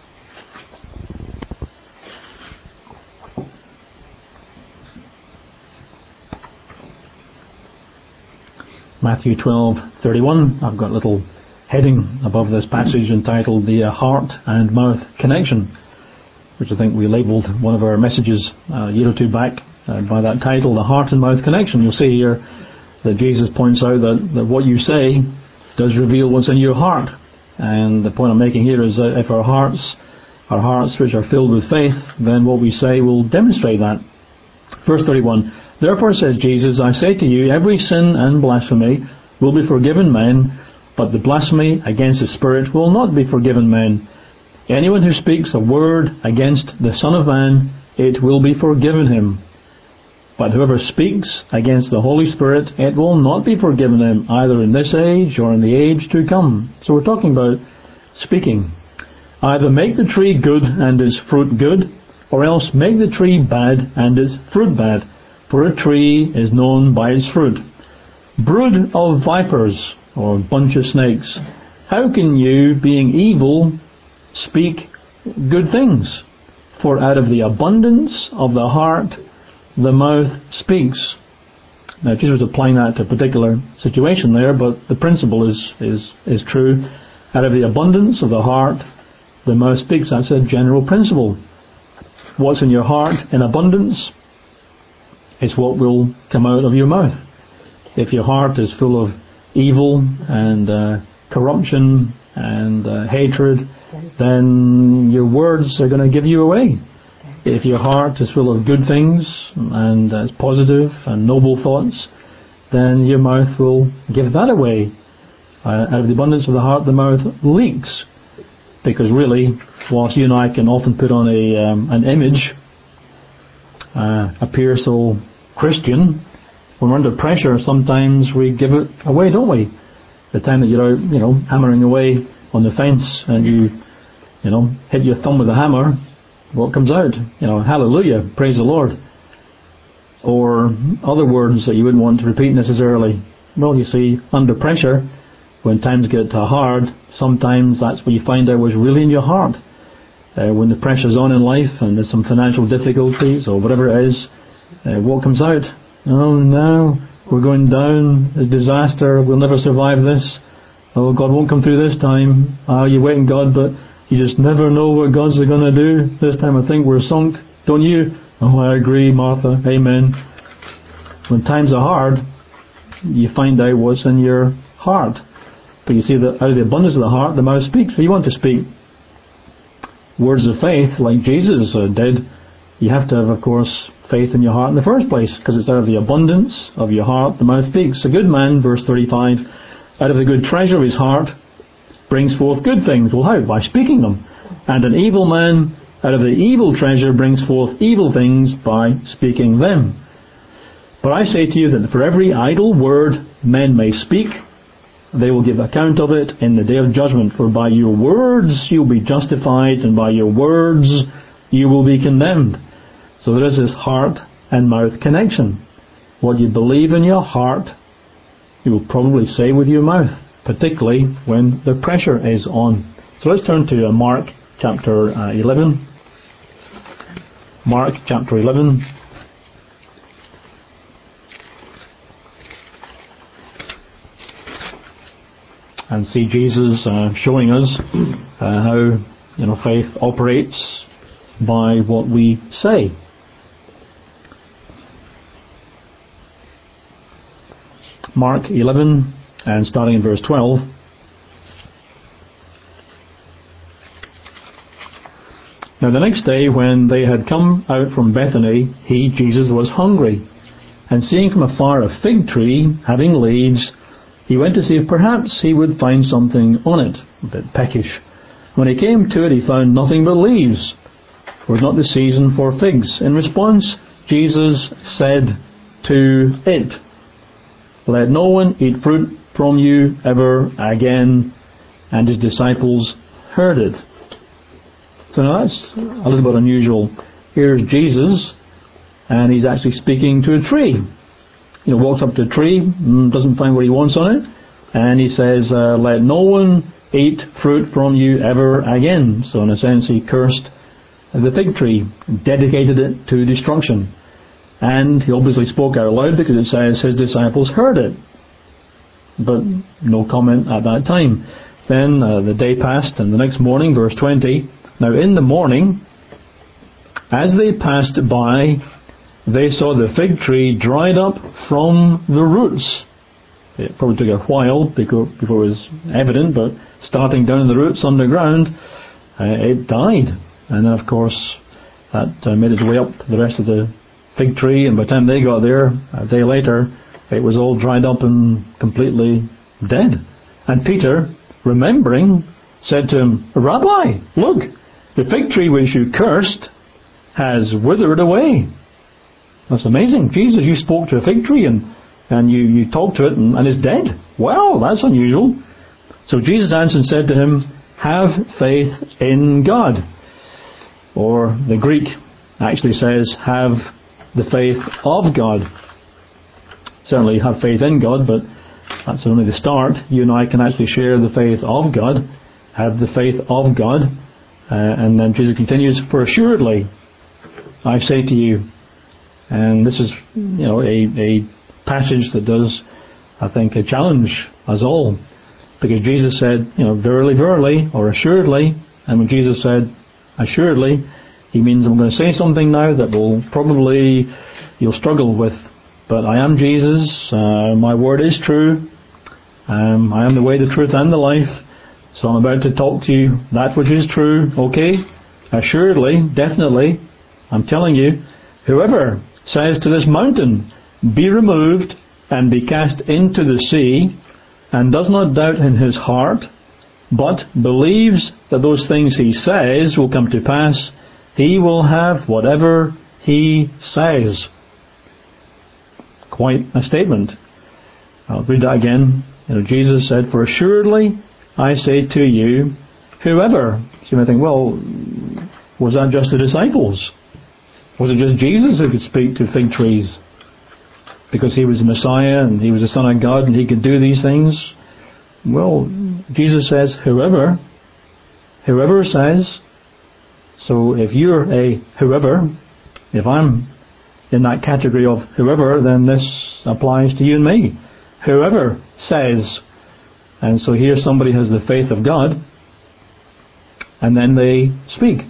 Matthew twelve thirty-one. I've got a little heading above this passage entitled the uh, Heart and Mouth Connection, which I think we labelled one of our messages uh, a year or two back uh, by that title, the Heart and Mouth Connection. You'll see here that Jesus points out that, that what you say does reveal what's in your heart. And the point I'm making here is that if our hearts, our hearts which are filled with faith, then what we say will demonstrate that. Verse thirty-one, therefore says Jesus, I say to you, every sin and blasphemy will be forgiven men, but the blasphemy against the Spirit will not be forgiven men. Anyone who speaks a word against the Son of Man, it will be forgiven him. But whoever speaks against the Holy Spirit, it will not be forgiven him, either in this age or in the age to come. So we're talking about speaking. Either make the tree good and its fruit good, or else make the tree bad and its fruit bad. For a tree is known by its fruit. Brood of vipers, or bunch of snakes, how can you, being evil, speak good things? For out of the abundance of the heart, the mouth speaks. Now, Jesus was applying that to a particular situation there, but the principle is, is, is true. Out of the abundance of the heart, the mouth speaks. That's a general principle. What's in your heart in abundance is what will come out of your mouth. If your heart is full of evil and uh, corruption and uh, hatred, then your words are going to give you away. If your heart is full of good things and uh, positive and noble thoughts, then your mouth will give that away. Uh, out of the abundance of the heart, the mouth leaks. Because really, whilst you and I can often put on a um, an image, uh, appear so Christian, when we're under pressure, sometimes we give it away, don't we? The time that you're out, you know, hammering away on the fence and you, you know, hit your thumb with a hammer, what comes out? You know, hallelujah, praise the Lord. Or other words that you wouldn't want to repeat necessarily. Well, you see, under pressure, when times get hard, sometimes that's what you find out was really in your heart. Uh, when the pressure's on in life and there's some financial difficulties or whatever it is, uh, what comes out? Oh no, we're going down, a disaster, we'll never survive this. Oh, God won't come through this time. Ah, oh, you're waiting, God, but you just never know what God's going to do. This time I think we're sunk, don't you? Oh, I agree, Martha, amen. When times are hard, you find out what's in your heart. But you see that out of the abundance of the heart, the mouth speaks. If you want to speak words of faith like Jesus uh, did, you have to have, of course, faith in your heart in the first place, because it's out of the abundance of your heart the mouth speaks. A good man, verse thirty-five, out of the good treasure of his heart brings forth good things. Well, how? By speaking them. And an evil man out of the evil treasure brings forth evil things by speaking them. But I say to you that for every idle word men may speak, they will give account of it in the day of judgment. For by your words you will be justified, and by your words you will be condemned. So there is this heart and mouth connection. What you believe in your heart, you will probably say with your mouth, particularly when the pressure is on. So let's turn to uh, Mark chapter uh, eleven. Mark chapter eleven. And see Jesus uh, showing us uh, how, you know, faith operates by what we say. Mark eleven, and starting in verse twelve. Now the next day, when they had come out from Bethany, he, Jesus, was hungry. And seeing from afar a fig tree having leaves, he went to see if perhaps he would find something on it, a bit peckish. When he came to it, he found nothing but leaves. For it was not the season for figs. In response, Jesus said to it, let no one eat fruit from you ever again. And his disciples heard it. So now that's a little bit unusual here's Jesus, and he's actually speaking to a tree. You know, walks up to a tree, doesn't find what he wants on it, and he says, uh, let no one eat fruit from you ever again. So in a sense, he cursed the fig tree, dedicated it to destruction. And he obviously spoke out loud because it says his disciples heard it. But no comment at that time. Then uh, the day passed, and the next morning, verse twenty, now in the morning, as they passed by, they saw the fig tree dried up from the roots. It probably took a while before it was evident, but starting down in the roots underground, uh, it died. And then, of course, that uh, made its way up the rest of the fig tree, and by the time they got there, a day later, it was all dried up and completely dead. And Peter, remembering, said to him, Rabbi, look, the fig tree which you cursed has withered away. That's amazing. Jesus, you spoke to a fig tree and, and you, you talked to it and, and it's dead. Well, that's unusual. So Jesus answered and said to him, have faith in God. Or the Greek actually says, have the faith of God. Certainly have faith in God, but that's only the start. You and I can actually share the faith of God, have the faith of God. Uh, and then Jesus continues, for assuredly, I say to you, and this is, you know, a, a passage that does, I think, a challenge us all. Because Jesus said, you know, verily, verily, or assuredly. And when Jesus said, assuredly, he means I'm going to say something now that will probably, you'll struggle with. But I am Jesus. Uh, my word is true. Um, I am the way, the truth, and the life. So I'm about to talk to you that which is true. Okay? Assuredly, definitely, I'm telling you, whoever says to this mountain, be removed and be cast into the sea, and does not doubt in his heart, but believes that those things he says will come to pass, he will have whatever he says. Quite a statement. I'll read that again. You know, Jesus said, for assuredly I say to you, whoever. So you might think, well, was that just the disciples? Was it just Jesus who could speak to fig trees? Because he was the Messiah and he was the Son of God and he could do these things? Well, Jesus says, whoever. Whoever says. So if you're a whoever, if I'm in that category of whoever, then this applies to you and me. Whoever says. And so here somebody has the faith of God, and then they speak.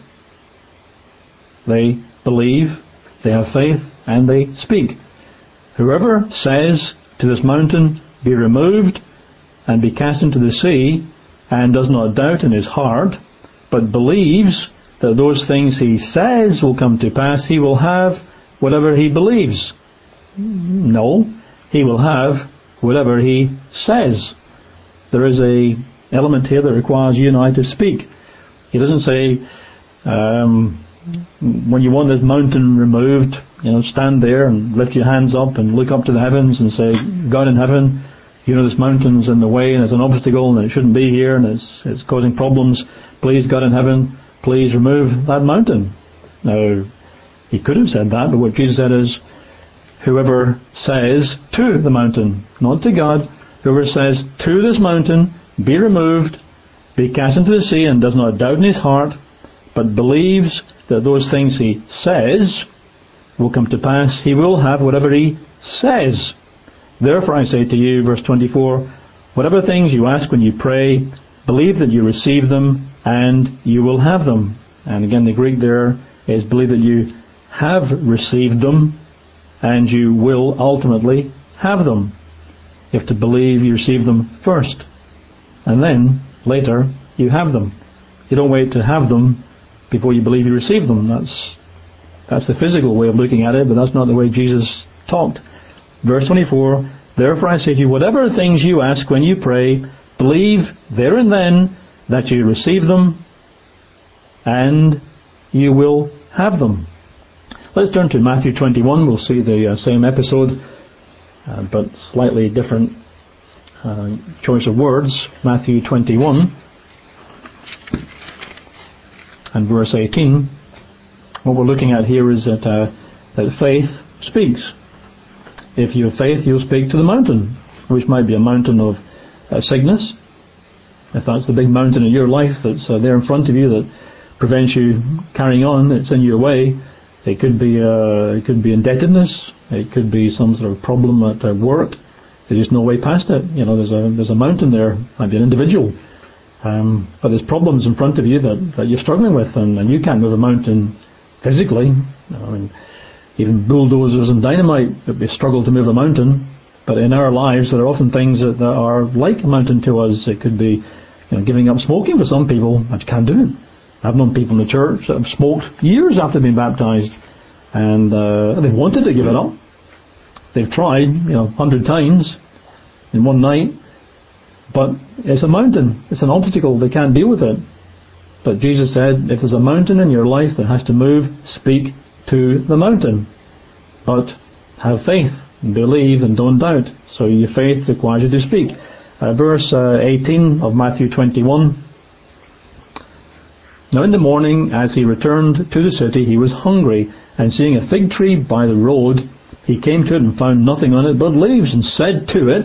They believe, they have faith, and they speak. Whoever says to this mountain, be removed and be cast into the sea, and does not doubt in his heart, but believes that those things he says will come to pass, he will have whatever he believes. No, he will have whatever he says. There is a element here that requires you and I to speak. He doesn't say, um, when you want this mountain removed, you know, stand there and lift your hands up and look up to the heavens and say, God in heaven, you know this mountain's in the way and it's an obstacle and it shouldn't be here and it's, it's causing problems. Please, God in heaven, please remove that mountain. Now, he could have said that, but what Jesus said is, whoever says to the mountain, not to God, whoever says to this mountain, be removed, be cast into the sea, and does not doubt in his heart, but believes that those things he says will come to pass, he will have whatever he says. Therefore I say to you, verse twenty-four, whatever things you ask when you pray, believe that you receive them, and you will have them. And again, the Greek there is believe that you have received them, and you will ultimately have them. You have to believe you receive them first, and then, later, you have them. You don't wait to have them before you believe you receive them. That's that's the physical way of looking at it, but that's not the way Jesus talked. Verse twenty-four, therefore I say to you, whatever things you ask when you pray, believe there and then that you receive them, and you will have them. Let's turn to Matthew twenty-one. We'll see the uh, same episode, uh, but slightly different uh, choice of words. Matthew twenty-one and verse eighteen. what we're looking at here is that, uh, that faith speaks. If you have faith, you'll speak to the mountain, which might be a mountain of uh, sickness. If that's the big mountain in your life that's uh, there in front of you that prevents you carrying on, it's in your way. It could be uh, it could be indebtedness. It could be some sort of problem at uh, work. There's just no way past it. You know, there's a there's a mountain there. Might be an individual, um, but there's problems in front of you that, that you're struggling with, and, and you can't move a mountain physically. I mean, even bulldozers and dynamite, we struggle to move a mountain. But in our lives, there are often things that, that are like a mountain to us. It could be, you know, giving up smoking for some people. I just can't do it. I've known people in the church that have smoked years after being baptized, and uh, they've wanted to give it up. They've tried, you know, a hundred times in one night, but it's a mountain. It's an obstacle. They can't deal with it. But Jesus said, if there's a mountain in your life that has to move, speak to the mountain. But have faith, and believe, and don't doubt. So your faith requires you to speak. Uh, verse uh, eighteen of Matthew twenty-one. Now in the morning, as he returned to the city, he was hungry, and seeing a fig tree by the road, he came to it and found nothing on it but leaves, and said to it,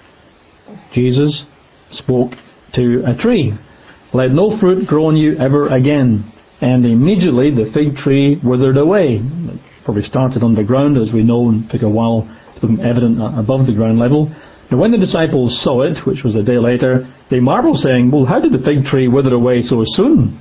Jesus spoke to a tree, let no fruit grow on you ever again. And immediately the fig tree withered away. It probably started underground, as we know, and took a while to become evident above the ground level. Now when the disciples saw it, which was a day later, they marveled, saying, well, how did the fig tree wither away so soon?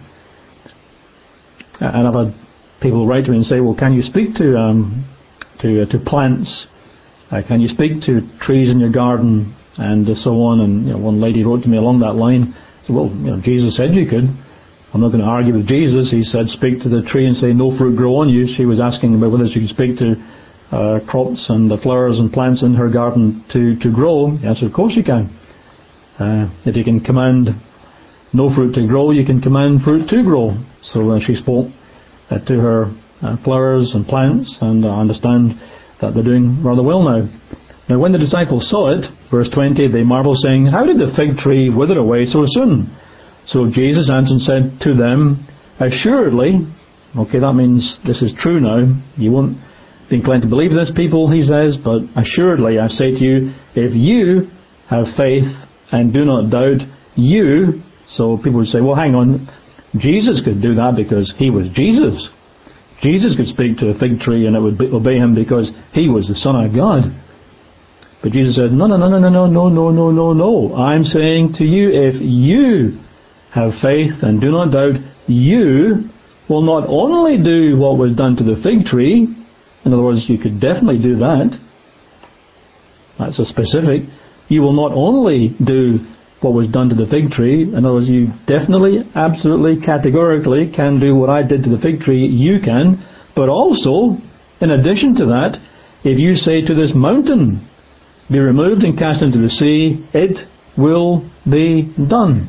And I've had people write to me and say, well, can you speak to um, to uh, to plants? Uh, can you speak to trees in your garden? And uh, so on. And you know, one lady wrote to me along that line. I said, well, you know, Jesus said you could. I'm not going to argue with Jesus. He said, speak to the tree and say, no fruit grow on you. She was asking about whether she could speak to uh, crops and the flowers and plants in her garden to, to grow. He answered, of course you can. Uh, if you can command no fruit to grow, you can command fruit to grow. So uh, she spoke uh, to her uh, flowers and plants, and I understand that they're doing rather well now. Now when the disciples saw it, verse twenty, they marveled, saying, how did the fig tree wither away so soon? So Jesus answered and said to them, assuredly, okay, that means this is true now. You won't be inclined to believe this, people, he says, but assuredly I say to you, if you have faith and do not doubt, you, so people would say, well, hang on, Jesus could do that because he was Jesus. Jesus could speak to a fig tree and it would obey him because he was the Son of God. But Jesus said, no, no, no, no, no, no, no, no, no, no, no. I'm saying to you, if you have faith and do not doubt, you will not only do what was done to the fig tree. In other words, you could definitely do that. That's a specific. You will not only do what was done to the fig tree. In other words, you definitely, absolutely, categorically can do what I did to the fig tree. You can. But also, in addition to that, if you say to this mountain, be removed and cast into the sea, it will be done.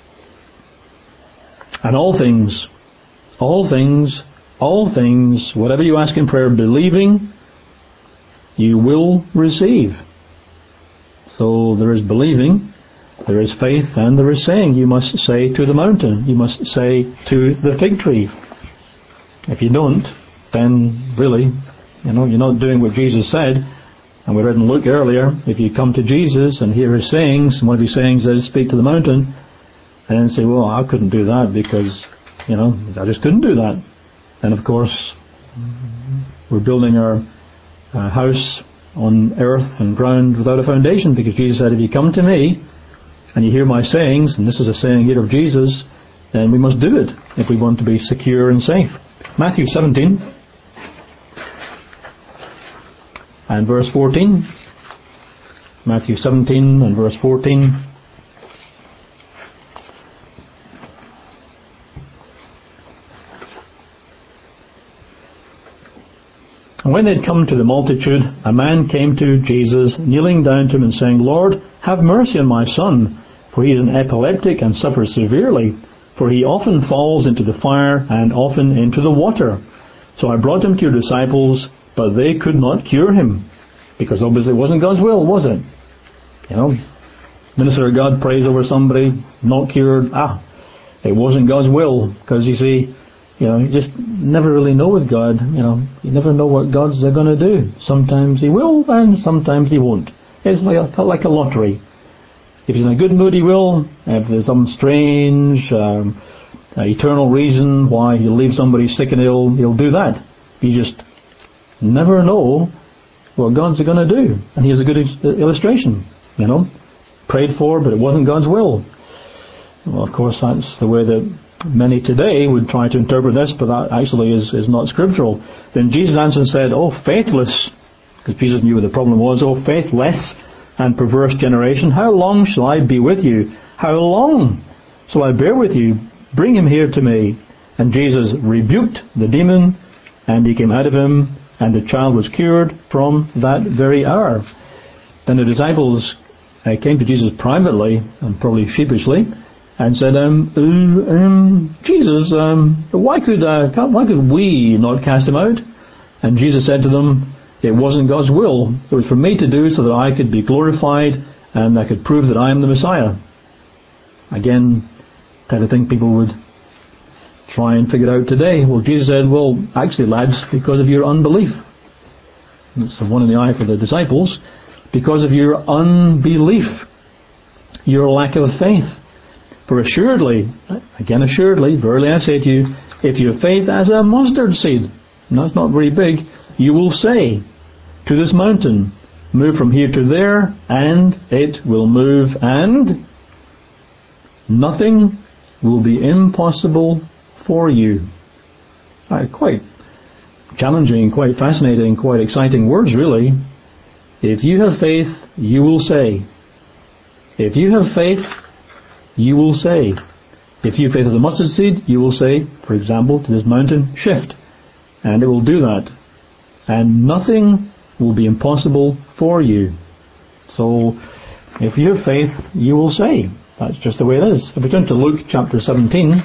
And all things, all things, all things, whatever you ask in prayer, believing, you will receive. So there is believing, there is faith, and there is saying. You must say to the mountain, you must say to the fig tree. If you don't, then really, you know, you're not doing what Jesus said. And we read in Luke earlier, if you come to Jesus and hear his sayings, and one of his sayings is, speak to the mountain, and then say, well, I couldn't do that because, you know, I just couldn't do that. And of course, we're building our uh, house on earth and ground without a foundation, because Jesus said, if you come to me and you hear my sayings, and this is a saying here of Jesus, then we must do it if we want to be secure and safe. Matthew seventeen and verse fourteen. Matthew seventeen and verse fourteen. And when they had come to the multitude, a man came to Jesus, kneeling down to him and saying, Lord, have mercy on my son, for he is an epileptic and suffers severely, for he often falls into the fire and often into the water. So I brought him to your disciples, but they could not cure him, because obviously it wasn't God's will, was it? You know, minister of God prays over somebody, not cured. Ah, it wasn't God's will, because you see, You know, you just never really know with God. You know, you never know what God's going to do. Sometimes He will, and sometimes He won't. It's like a, like a lottery. If He's in a good mood, He will. If there's some strange, um, uh, eternal reason why He'll leave somebody sick and ill, He'll do that. You just never know what God's going to do. And here's a good illustration. You know, prayed for, but it wasn't God's will. Well, of course, that's the way that many today would try to interpret this, but that actually is, is not scriptural. Then Jesus answered and said, "Oh, faithless," because Jesus knew what the problem was, "Oh, faithless and perverse generation, how long shall I be with you? How long shall I bear with you? Bring him here to me." And Jesus rebuked the demon, and he came out of him, and the child was cured from that very hour. Then the disciples uh, came to Jesus privately, and probably sheepishly, and said, um, uh, um, Jesus, um, why could uh, why could we not cast him out? And Jesus said to them, it wasn't God's will. It was for me to do so that I could be glorified and I could prove that I am the Messiah. Again, kind of thing people would try and figure out today. Well, Jesus said, well, actually, lads, because of your unbelief. It's a one in the eye for the disciples. Because of your unbelief, your lack of faith. For assuredly, again assuredly, verily I say to you, if you have faith as a mustard seed, and that's not very big, you will say to this mountain, move from here to there, and it will move, and nothing will be impossible for you. Right, quite challenging, quite fascinating, quite exciting words, really. If you have faith, you will say. If you have faith, you will say. If you have faith as a mustard seed, you will say, for example, to this mountain, shift. And it will do that. And nothing will be impossible for you. So, if you have faith, you will say. That's just the way it is. If we turn to Luke chapter seventeen,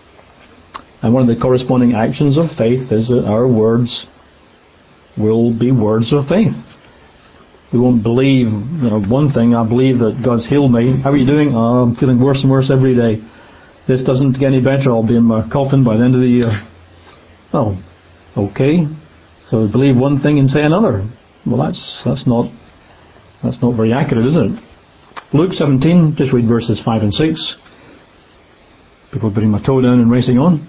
and one of the corresponding actions of faith is that our words will be words of faith. We won't believe, you know, one thing, I believe that God's healed me. How are you doing? Oh, I'm feeling worse and worse every day. This doesn't get any better. I'll be in my coffin by the end of the year. Oh, okay. So believe one thing and say another. Well, that's that's not that's not very accurate, is it? Luke seventeen, just read verses five and six. People putting my toe down and racing on.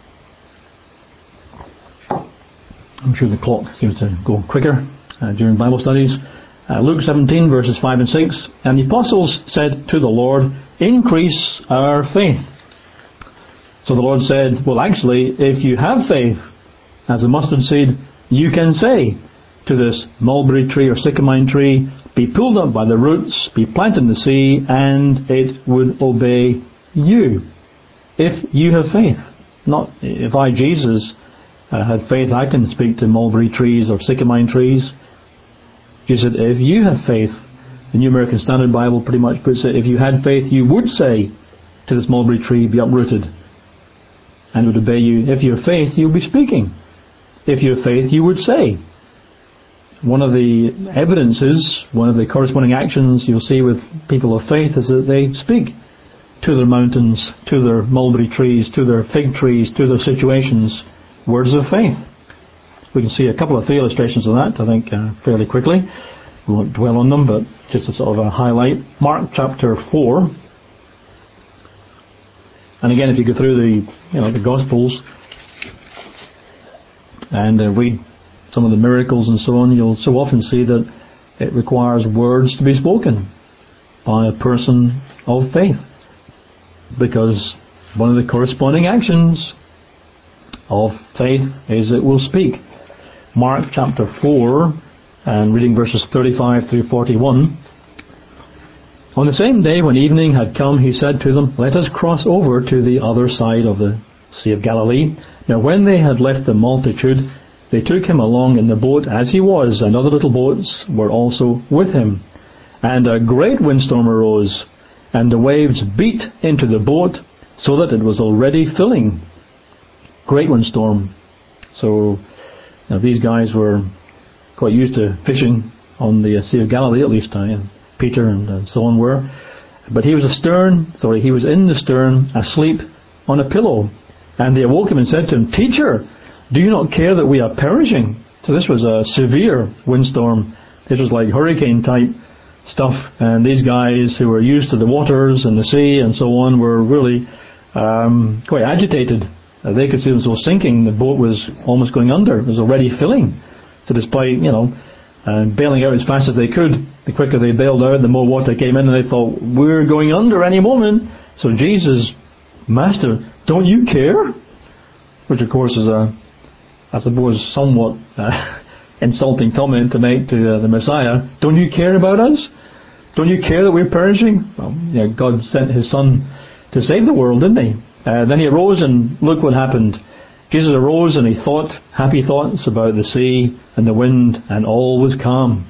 I'm sure the clock seems to go quicker uh, during Bible studies. Uh, Luke seventeen, verses five and six. And the apostles said to the Lord, increase our faith. So the Lord said, well, actually, if you have faith as a mustard seed, you can say to this mulberry tree or sycamine tree, be pulled up by the roots, be planted in the sea, and it would obey you. If you have faith. Not if I, Jesus, uh, had faith, I can speak to mulberry trees or sycamine trees. Jesus said, if you have faith, the New American Standard Bible pretty much puts it, if you had faith, you would say to this mulberry tree, be uprooted, and it would obey you. If you have faith, you'll be speaking. If you have faith, you would say. One of the evidences, one of the corresponding actions you'll see with people of faith is that they speak to their mountains, to their mulberry trees, to their fig trees, to their situations, words of faith. We can see a couple of three illustrations of that, I think, uh, fairly quickly. We won't dwell on them, but just a sort of a highlight. Mark chapter four. And again, if you go through the, you know, the Gospels and uh, read some of the miracles and so on, you'll so often see that it requires words to be spoken by a person of faith. Because one of the corresponding actions of faith is it will speak. Mark chapter four, and reading verses thirty-five through forty-one. On the same day when evening had come, he said to them, let us cross over to the other side of the Sea of Galilee. Now when they had left the multitude, they took him along in the boat as he was, and other little boats were also with him. And a great windstorm arose, and the waves beat into the boat, so that it was already filling. Great windstorm. So now these guys were quite used to fishing on the Sea of Galilee, at least uh, Peter and, and so on were. But he was astern, sorry, he was in the stern, asleep on a pillow. And they awoke him and said to him, Teacher, do you not care that we are perishing? So this was a severe windstorm. This was like hurricane type stuff. And these guys who were used to the waters and the sea and so on were really um, quite agitated. Uh, they could see themselves sinking. The boat was almost going under. It was already filling. So despite, you know, uh, bailing out as fast as they could, the quicker they bailed out, the more water came in, and they thought, we're going under any moment. So Jesus, Master, don't you care? Which of course is a, I suppose, somewhat uh, insulting comment to make to uh, the Messiah. Don't you care about us? Don't you care that we're perishing? Well, yeah, God sent His Son to save the world, didn't He? Uh, then He arose, and look what happened. Jesus arose and He thought happy thoughts about the sea and the wind, and all was calm.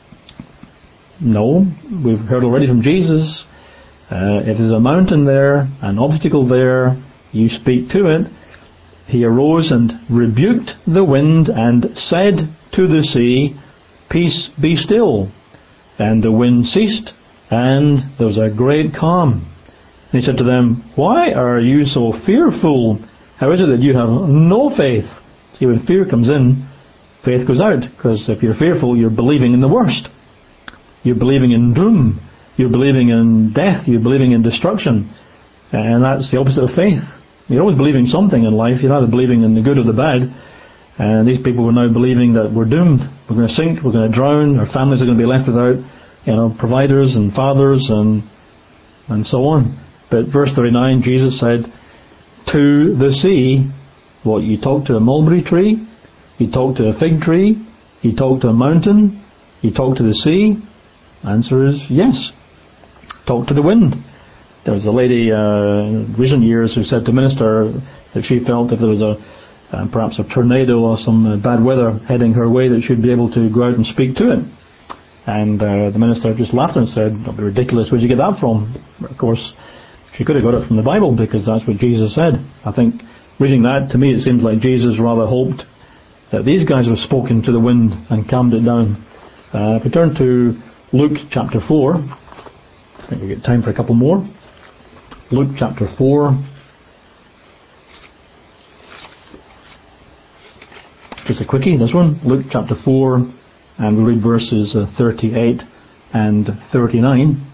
No, we've heard already from Jesus. Uh, if there's a mountain there, an obstacle there, you speak to it. He arose and rebuked the wind and said to the sea, Peace, be still. And the wind ceased, and there was a great calm. And He said to them, Why are you so fearful? How is it that you have no faith? See, when fear comes in, faith goes out. Because if you're fearful, you're believing in the worst. You're believing in doom. You're believing in death. You're believing in destruction. And that's the opposite of faith. You're always believing something in life. You're either believing in the good or the bad. And these people were now believing that we're doomed. We're going to sink. We're going to drown. Our families are going to be left without, you know, providers and fathers and and so on. But verse thirty-nine, Jesus said, to the sea, what, you talk to a mulberry tree? You talk to a fig tree? You talk to a mountain? You talk to the sea? Answer is yes. Talk to the wind. There was a lady uh, in recent years who said to minister that she felt if there was a uh, perhaps a tornado or some uh, bad weather heading her way, that she'd be able to go out and speak to it. And uh, the minister just laughed and said, "That'd be ridiculous. Where'd you get that from?" Of course, she could have got it from the Bible, because that's what Jesus said. I think reading that, to me, it seems like Jesus rather hoped that these guys have spoken to the wind and calmed it down. Uh, if we turn to Luke chapter four, I think we've got time for a couple more. Luke chapter four. Just a quickie, this one. Luke chapter four, and we'll read verses uh, thirty-eight and thirty-nine.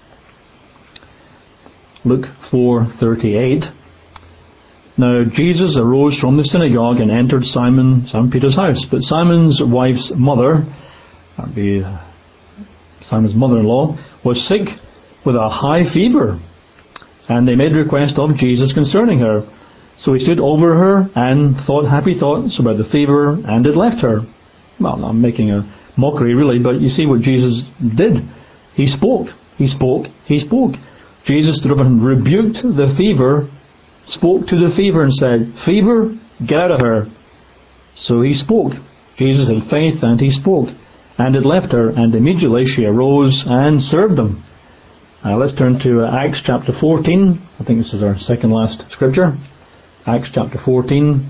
Luke four thirty-eight. Now Jesus arose from the synagogue and entered Simon, Simon Peter's house. But Simon's wife's mother, that would be Simon's mother-in-law, was sick with a high fever. And they made request of Jesus concerning her. So He stood over her and thought happy thoughts about the fever, and it left her. Well, I'm making a mockery really, but you see what Jesus did. He spoke, He spoke, He spoke. Jesus stood up and rebuked the fever, spoke to the fever and said, "Fever, get out of her." So He spoke. Jesus had faith and He spoke. And it left her, and immediately she arose and served them. Uh, let's turn to uh, Acts chapter fourteen. I think this is our second last scripture. Acts chapter fourteen.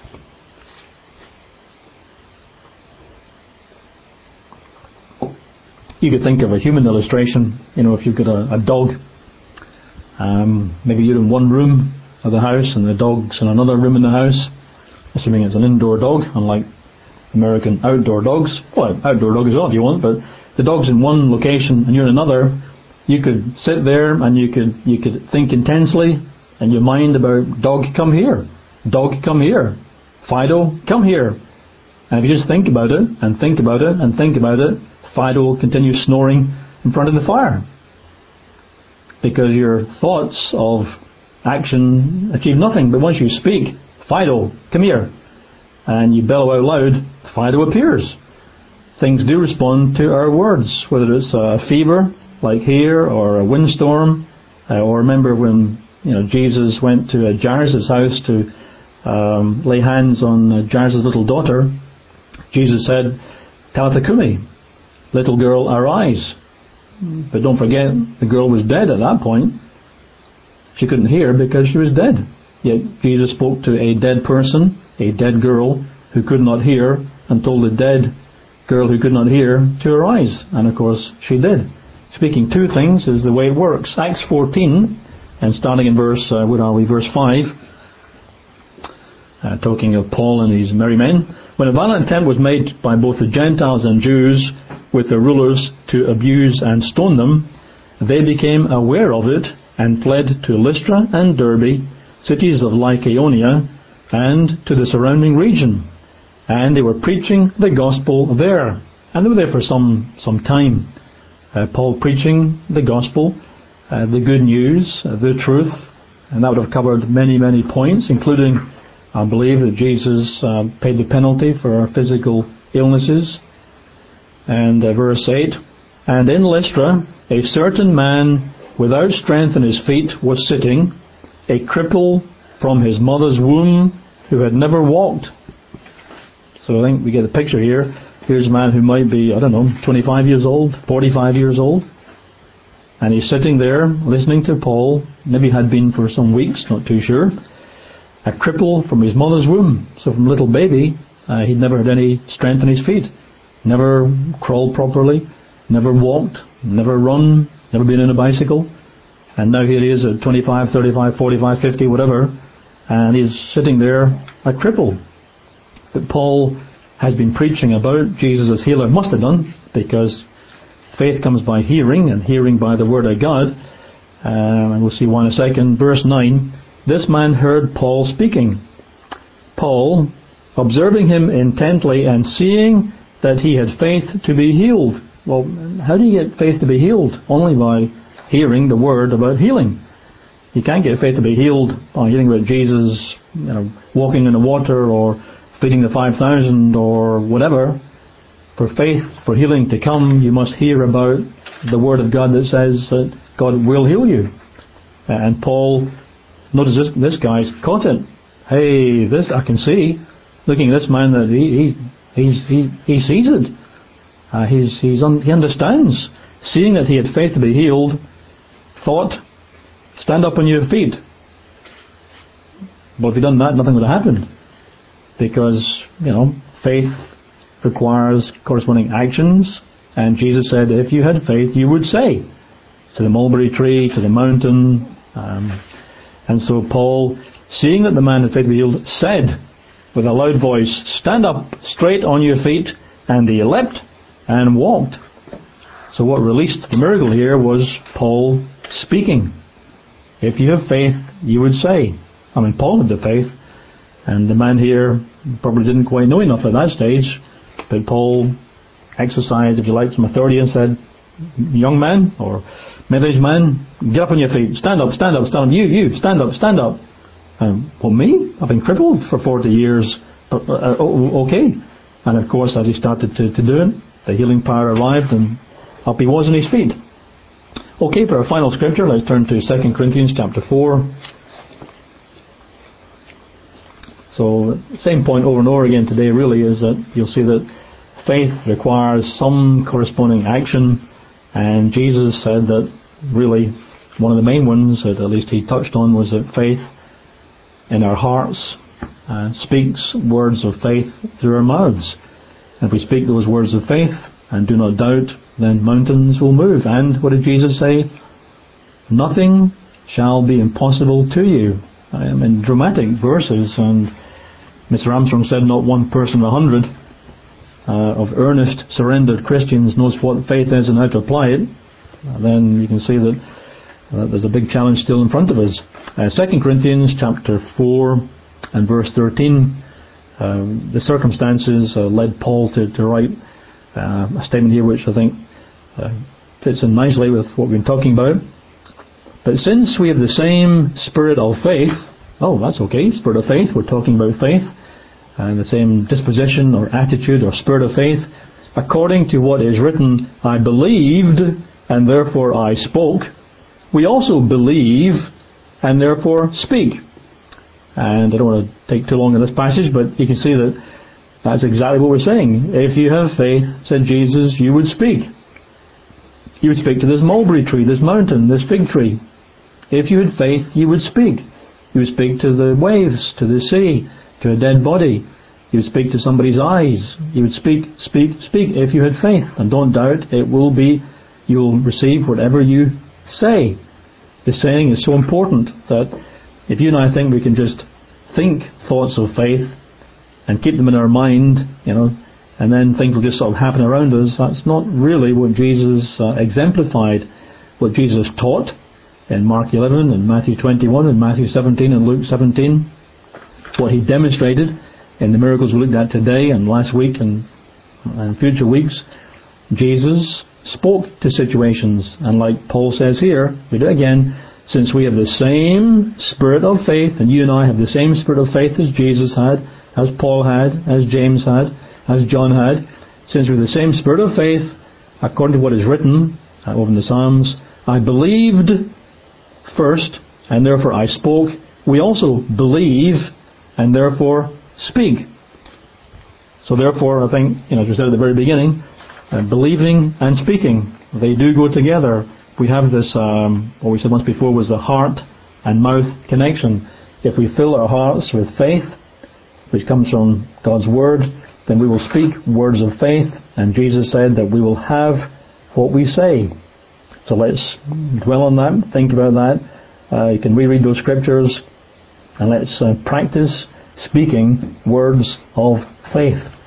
You could think of a human illustration. You know, if you've got a, a dog, um, maybe you're in one room of the house and the dog's in another room in the house, assuming it's an indoor dog, unlike American outdoor dogs. Well, outdoor dog as well if you want, but the dog's in one location and you're in another. You could sit there and you could you could think intensely in your mind about, dog, come here. Dog, come here. Fido, come here. And if you just think about it and think about it and think about it, Fido will continue snoring in front of the fire. Because your thoughts of action achieve nothing. But once you speak, Fido, come here, and you bellow out loud, Fido appears. Things do respond to our words, whether it's a fever, like here, or a windstorm, uh, or remember when you know Jesus went to uh, Jairus' house to um, lay hands on uh, Jairus' little daughter. Jesus said, "Talitha cumi," little girl, arise. But don't forget, the girl was dead at that point. She couldn't hear because she was dead. Yet Jesus spoke to a dead person, a dead girl who could not hear, and told the dead girl who could not hear to arise. And of course she did. Speaking two things is the way it works. Acts fourteen, and starting in verse, uh, where are we, verse five. uh, talking of Paul and his merry men. When a violent attempt was made by both the Gentiles and Jews with their rulers to abuse and stone them, they became aware of it and fled to Lystra and Derbe, cities of Lycaonia, and to the surrounding region. And they were preaching the gospel there. And they were there for some, some time. Uh, Paul preaching the gospel, uh, the good news, uh, the truth. And that would have covered many, many points, including, I believe, that Jesus uh, paid the penalty for our physical illnesses. And uh, verse eight, and in Lystra, a certain man without strength in his feet was sitting, a cripple from his mother's womb, who had never walked. So I think we get the picture here. Here's a man who might be, I don't know, twenty-five years old, forty-five years old. And he's sitting there listening to Paul. Maybe had been for some weeks, not too sure. A cripple from his mother's womb. So from little baby, uh, he'd never had any strength in his feet. Never crawled properly. Never walked. Never run. Never been in a bicycle. And now here he is at twenty-five, thirty-five, forty-five, fifty, whatever. And he's sitting there, a cripple. But Paul has been preaching about Jesus as healer. Must have done, because faith comes by hearing, and hearing by the word of God. Um, and we'll see why in a second. Verse nine, this man heard Paul speaking. Paul, observing him intently and seeing that he had faith to be healed. Well, how do you get faith to be healed? Only by hearing the word about healing. You can't get faith to be healed by hearing about Jesus, you know, walking in the water or feeding the five thousand or whatever. For faith, for healing to come, you must hear about the word of God that says that God will heal you. And Paul, notice this, this guy's caught it. Hey, this I can see. Looking at this man, that he he he's, he he sees it. Uh, he's he's un, he understands. Seeing that he had faith to be healed, thought, stand up on your feet. But if he'd done that, nothing would have happened. Because, you know, faith requires corresponding actions. And Jesus said, if you had faith, you would say to the mulberry tree, to the mountain. Um, and so Paul, seeing that the man had faith to be healed, said with a loud voice, stand up straight on your feet. And he leapt and walked. So what released the miracle here was Paul speaking. If you have faith, you would say. I mean, Paul had the faith. And the man here probably didn't quite know enough at that stage. But Paul exercised, if you like, some authority and said, young man or middle-aged man, get up on your feet. Stand up, stand up, stand up. You, you, stand up, stand up. Um, well, me? I've been crippled for forty years. Uh, uh, okay. And of course, as he started to, to do it, the healing power arrived and up he was on his feet. Okay, for our final scripture, let's turn to Second Corinthians chapter four. So, same point over and over again today really is that you'll see that faith requires some corresponding action, and Jesus said that really one of the main ones that at least he touched on was that faith in our hearts uh, speaks words of faith through our mouths. And if we speak those words of faith and do not doubt, then mountains will move. And what did Jesus say? Nothing shall be impossible to you. I mean, dramatic verses, and Mister Armstrong said not one person in a hundred uh, of earnest, surrendered Christians knows what faith is and how to apply it. Uh, then you can see that uh, there's a big challenge still in front of us. Uh, Second Corinthians chapter four and verse thirteen. Uh, the circumstances uh, led Paul to, to write uh, a statement here which I think uh, fits in nicely with what we've been talking about. But since we have the same spirit of faith, oh, that's okay, spirit of faith, we're talking about faith, and the same disposition or attitude or spirit of faith, according to what is written, I believed, and therefore I spoke, we also believe, and therefore speak. And I don't want to take too long in this passage, but you can see that that's exactly what we're saying. If you have faith, said Jesus, you would speak. You would speak to this mulberry tree, this mountain, this fig tree. If you had faith, you would speak. You would speak to the waves, to the sea, to a dead body. You would speak to somebody's eyes. You would speak, speak, speak if you had faith. And don't doubt, it will be, you will receive whatever you say. The saying is so important that if you and I think we can just think thoughts of faith and keep them in our mind, you know, and then things will just sort of happen around us. That's not really what Jesus uh, exemplified, what Jesus taught in Mark eleven, and Matthew twenty-one, and Matthew seventeen, and Luke seventeen. What he demonstrated in the miracles we looked at today and last week and, and future weeks. Jesus spoke to situations, and like Paul says here, we do it again, since we have the same spirit of faith, and you and I have the same spirit of faith as Jesus had, as Paul had, as James had, as John had, since we have the same spirit of faith, according to what is written uh, over in the Psalms, I believed first, and therefore I spoke. We also believe, and therefore speak. So therefore, I think, you know, as we said at the very beginning, uh, believing and speaking, they do go together. We have this, um, what we said once before was the heart and mouth connection. If we fill our hearts with faith, which comes from God's Word, then we will speak words of faith, and Jesus said that we will have what we say. So let's dwell on that, think about that. Uh, you can reread those scriptures, and let's uh, practice speaking words of faith.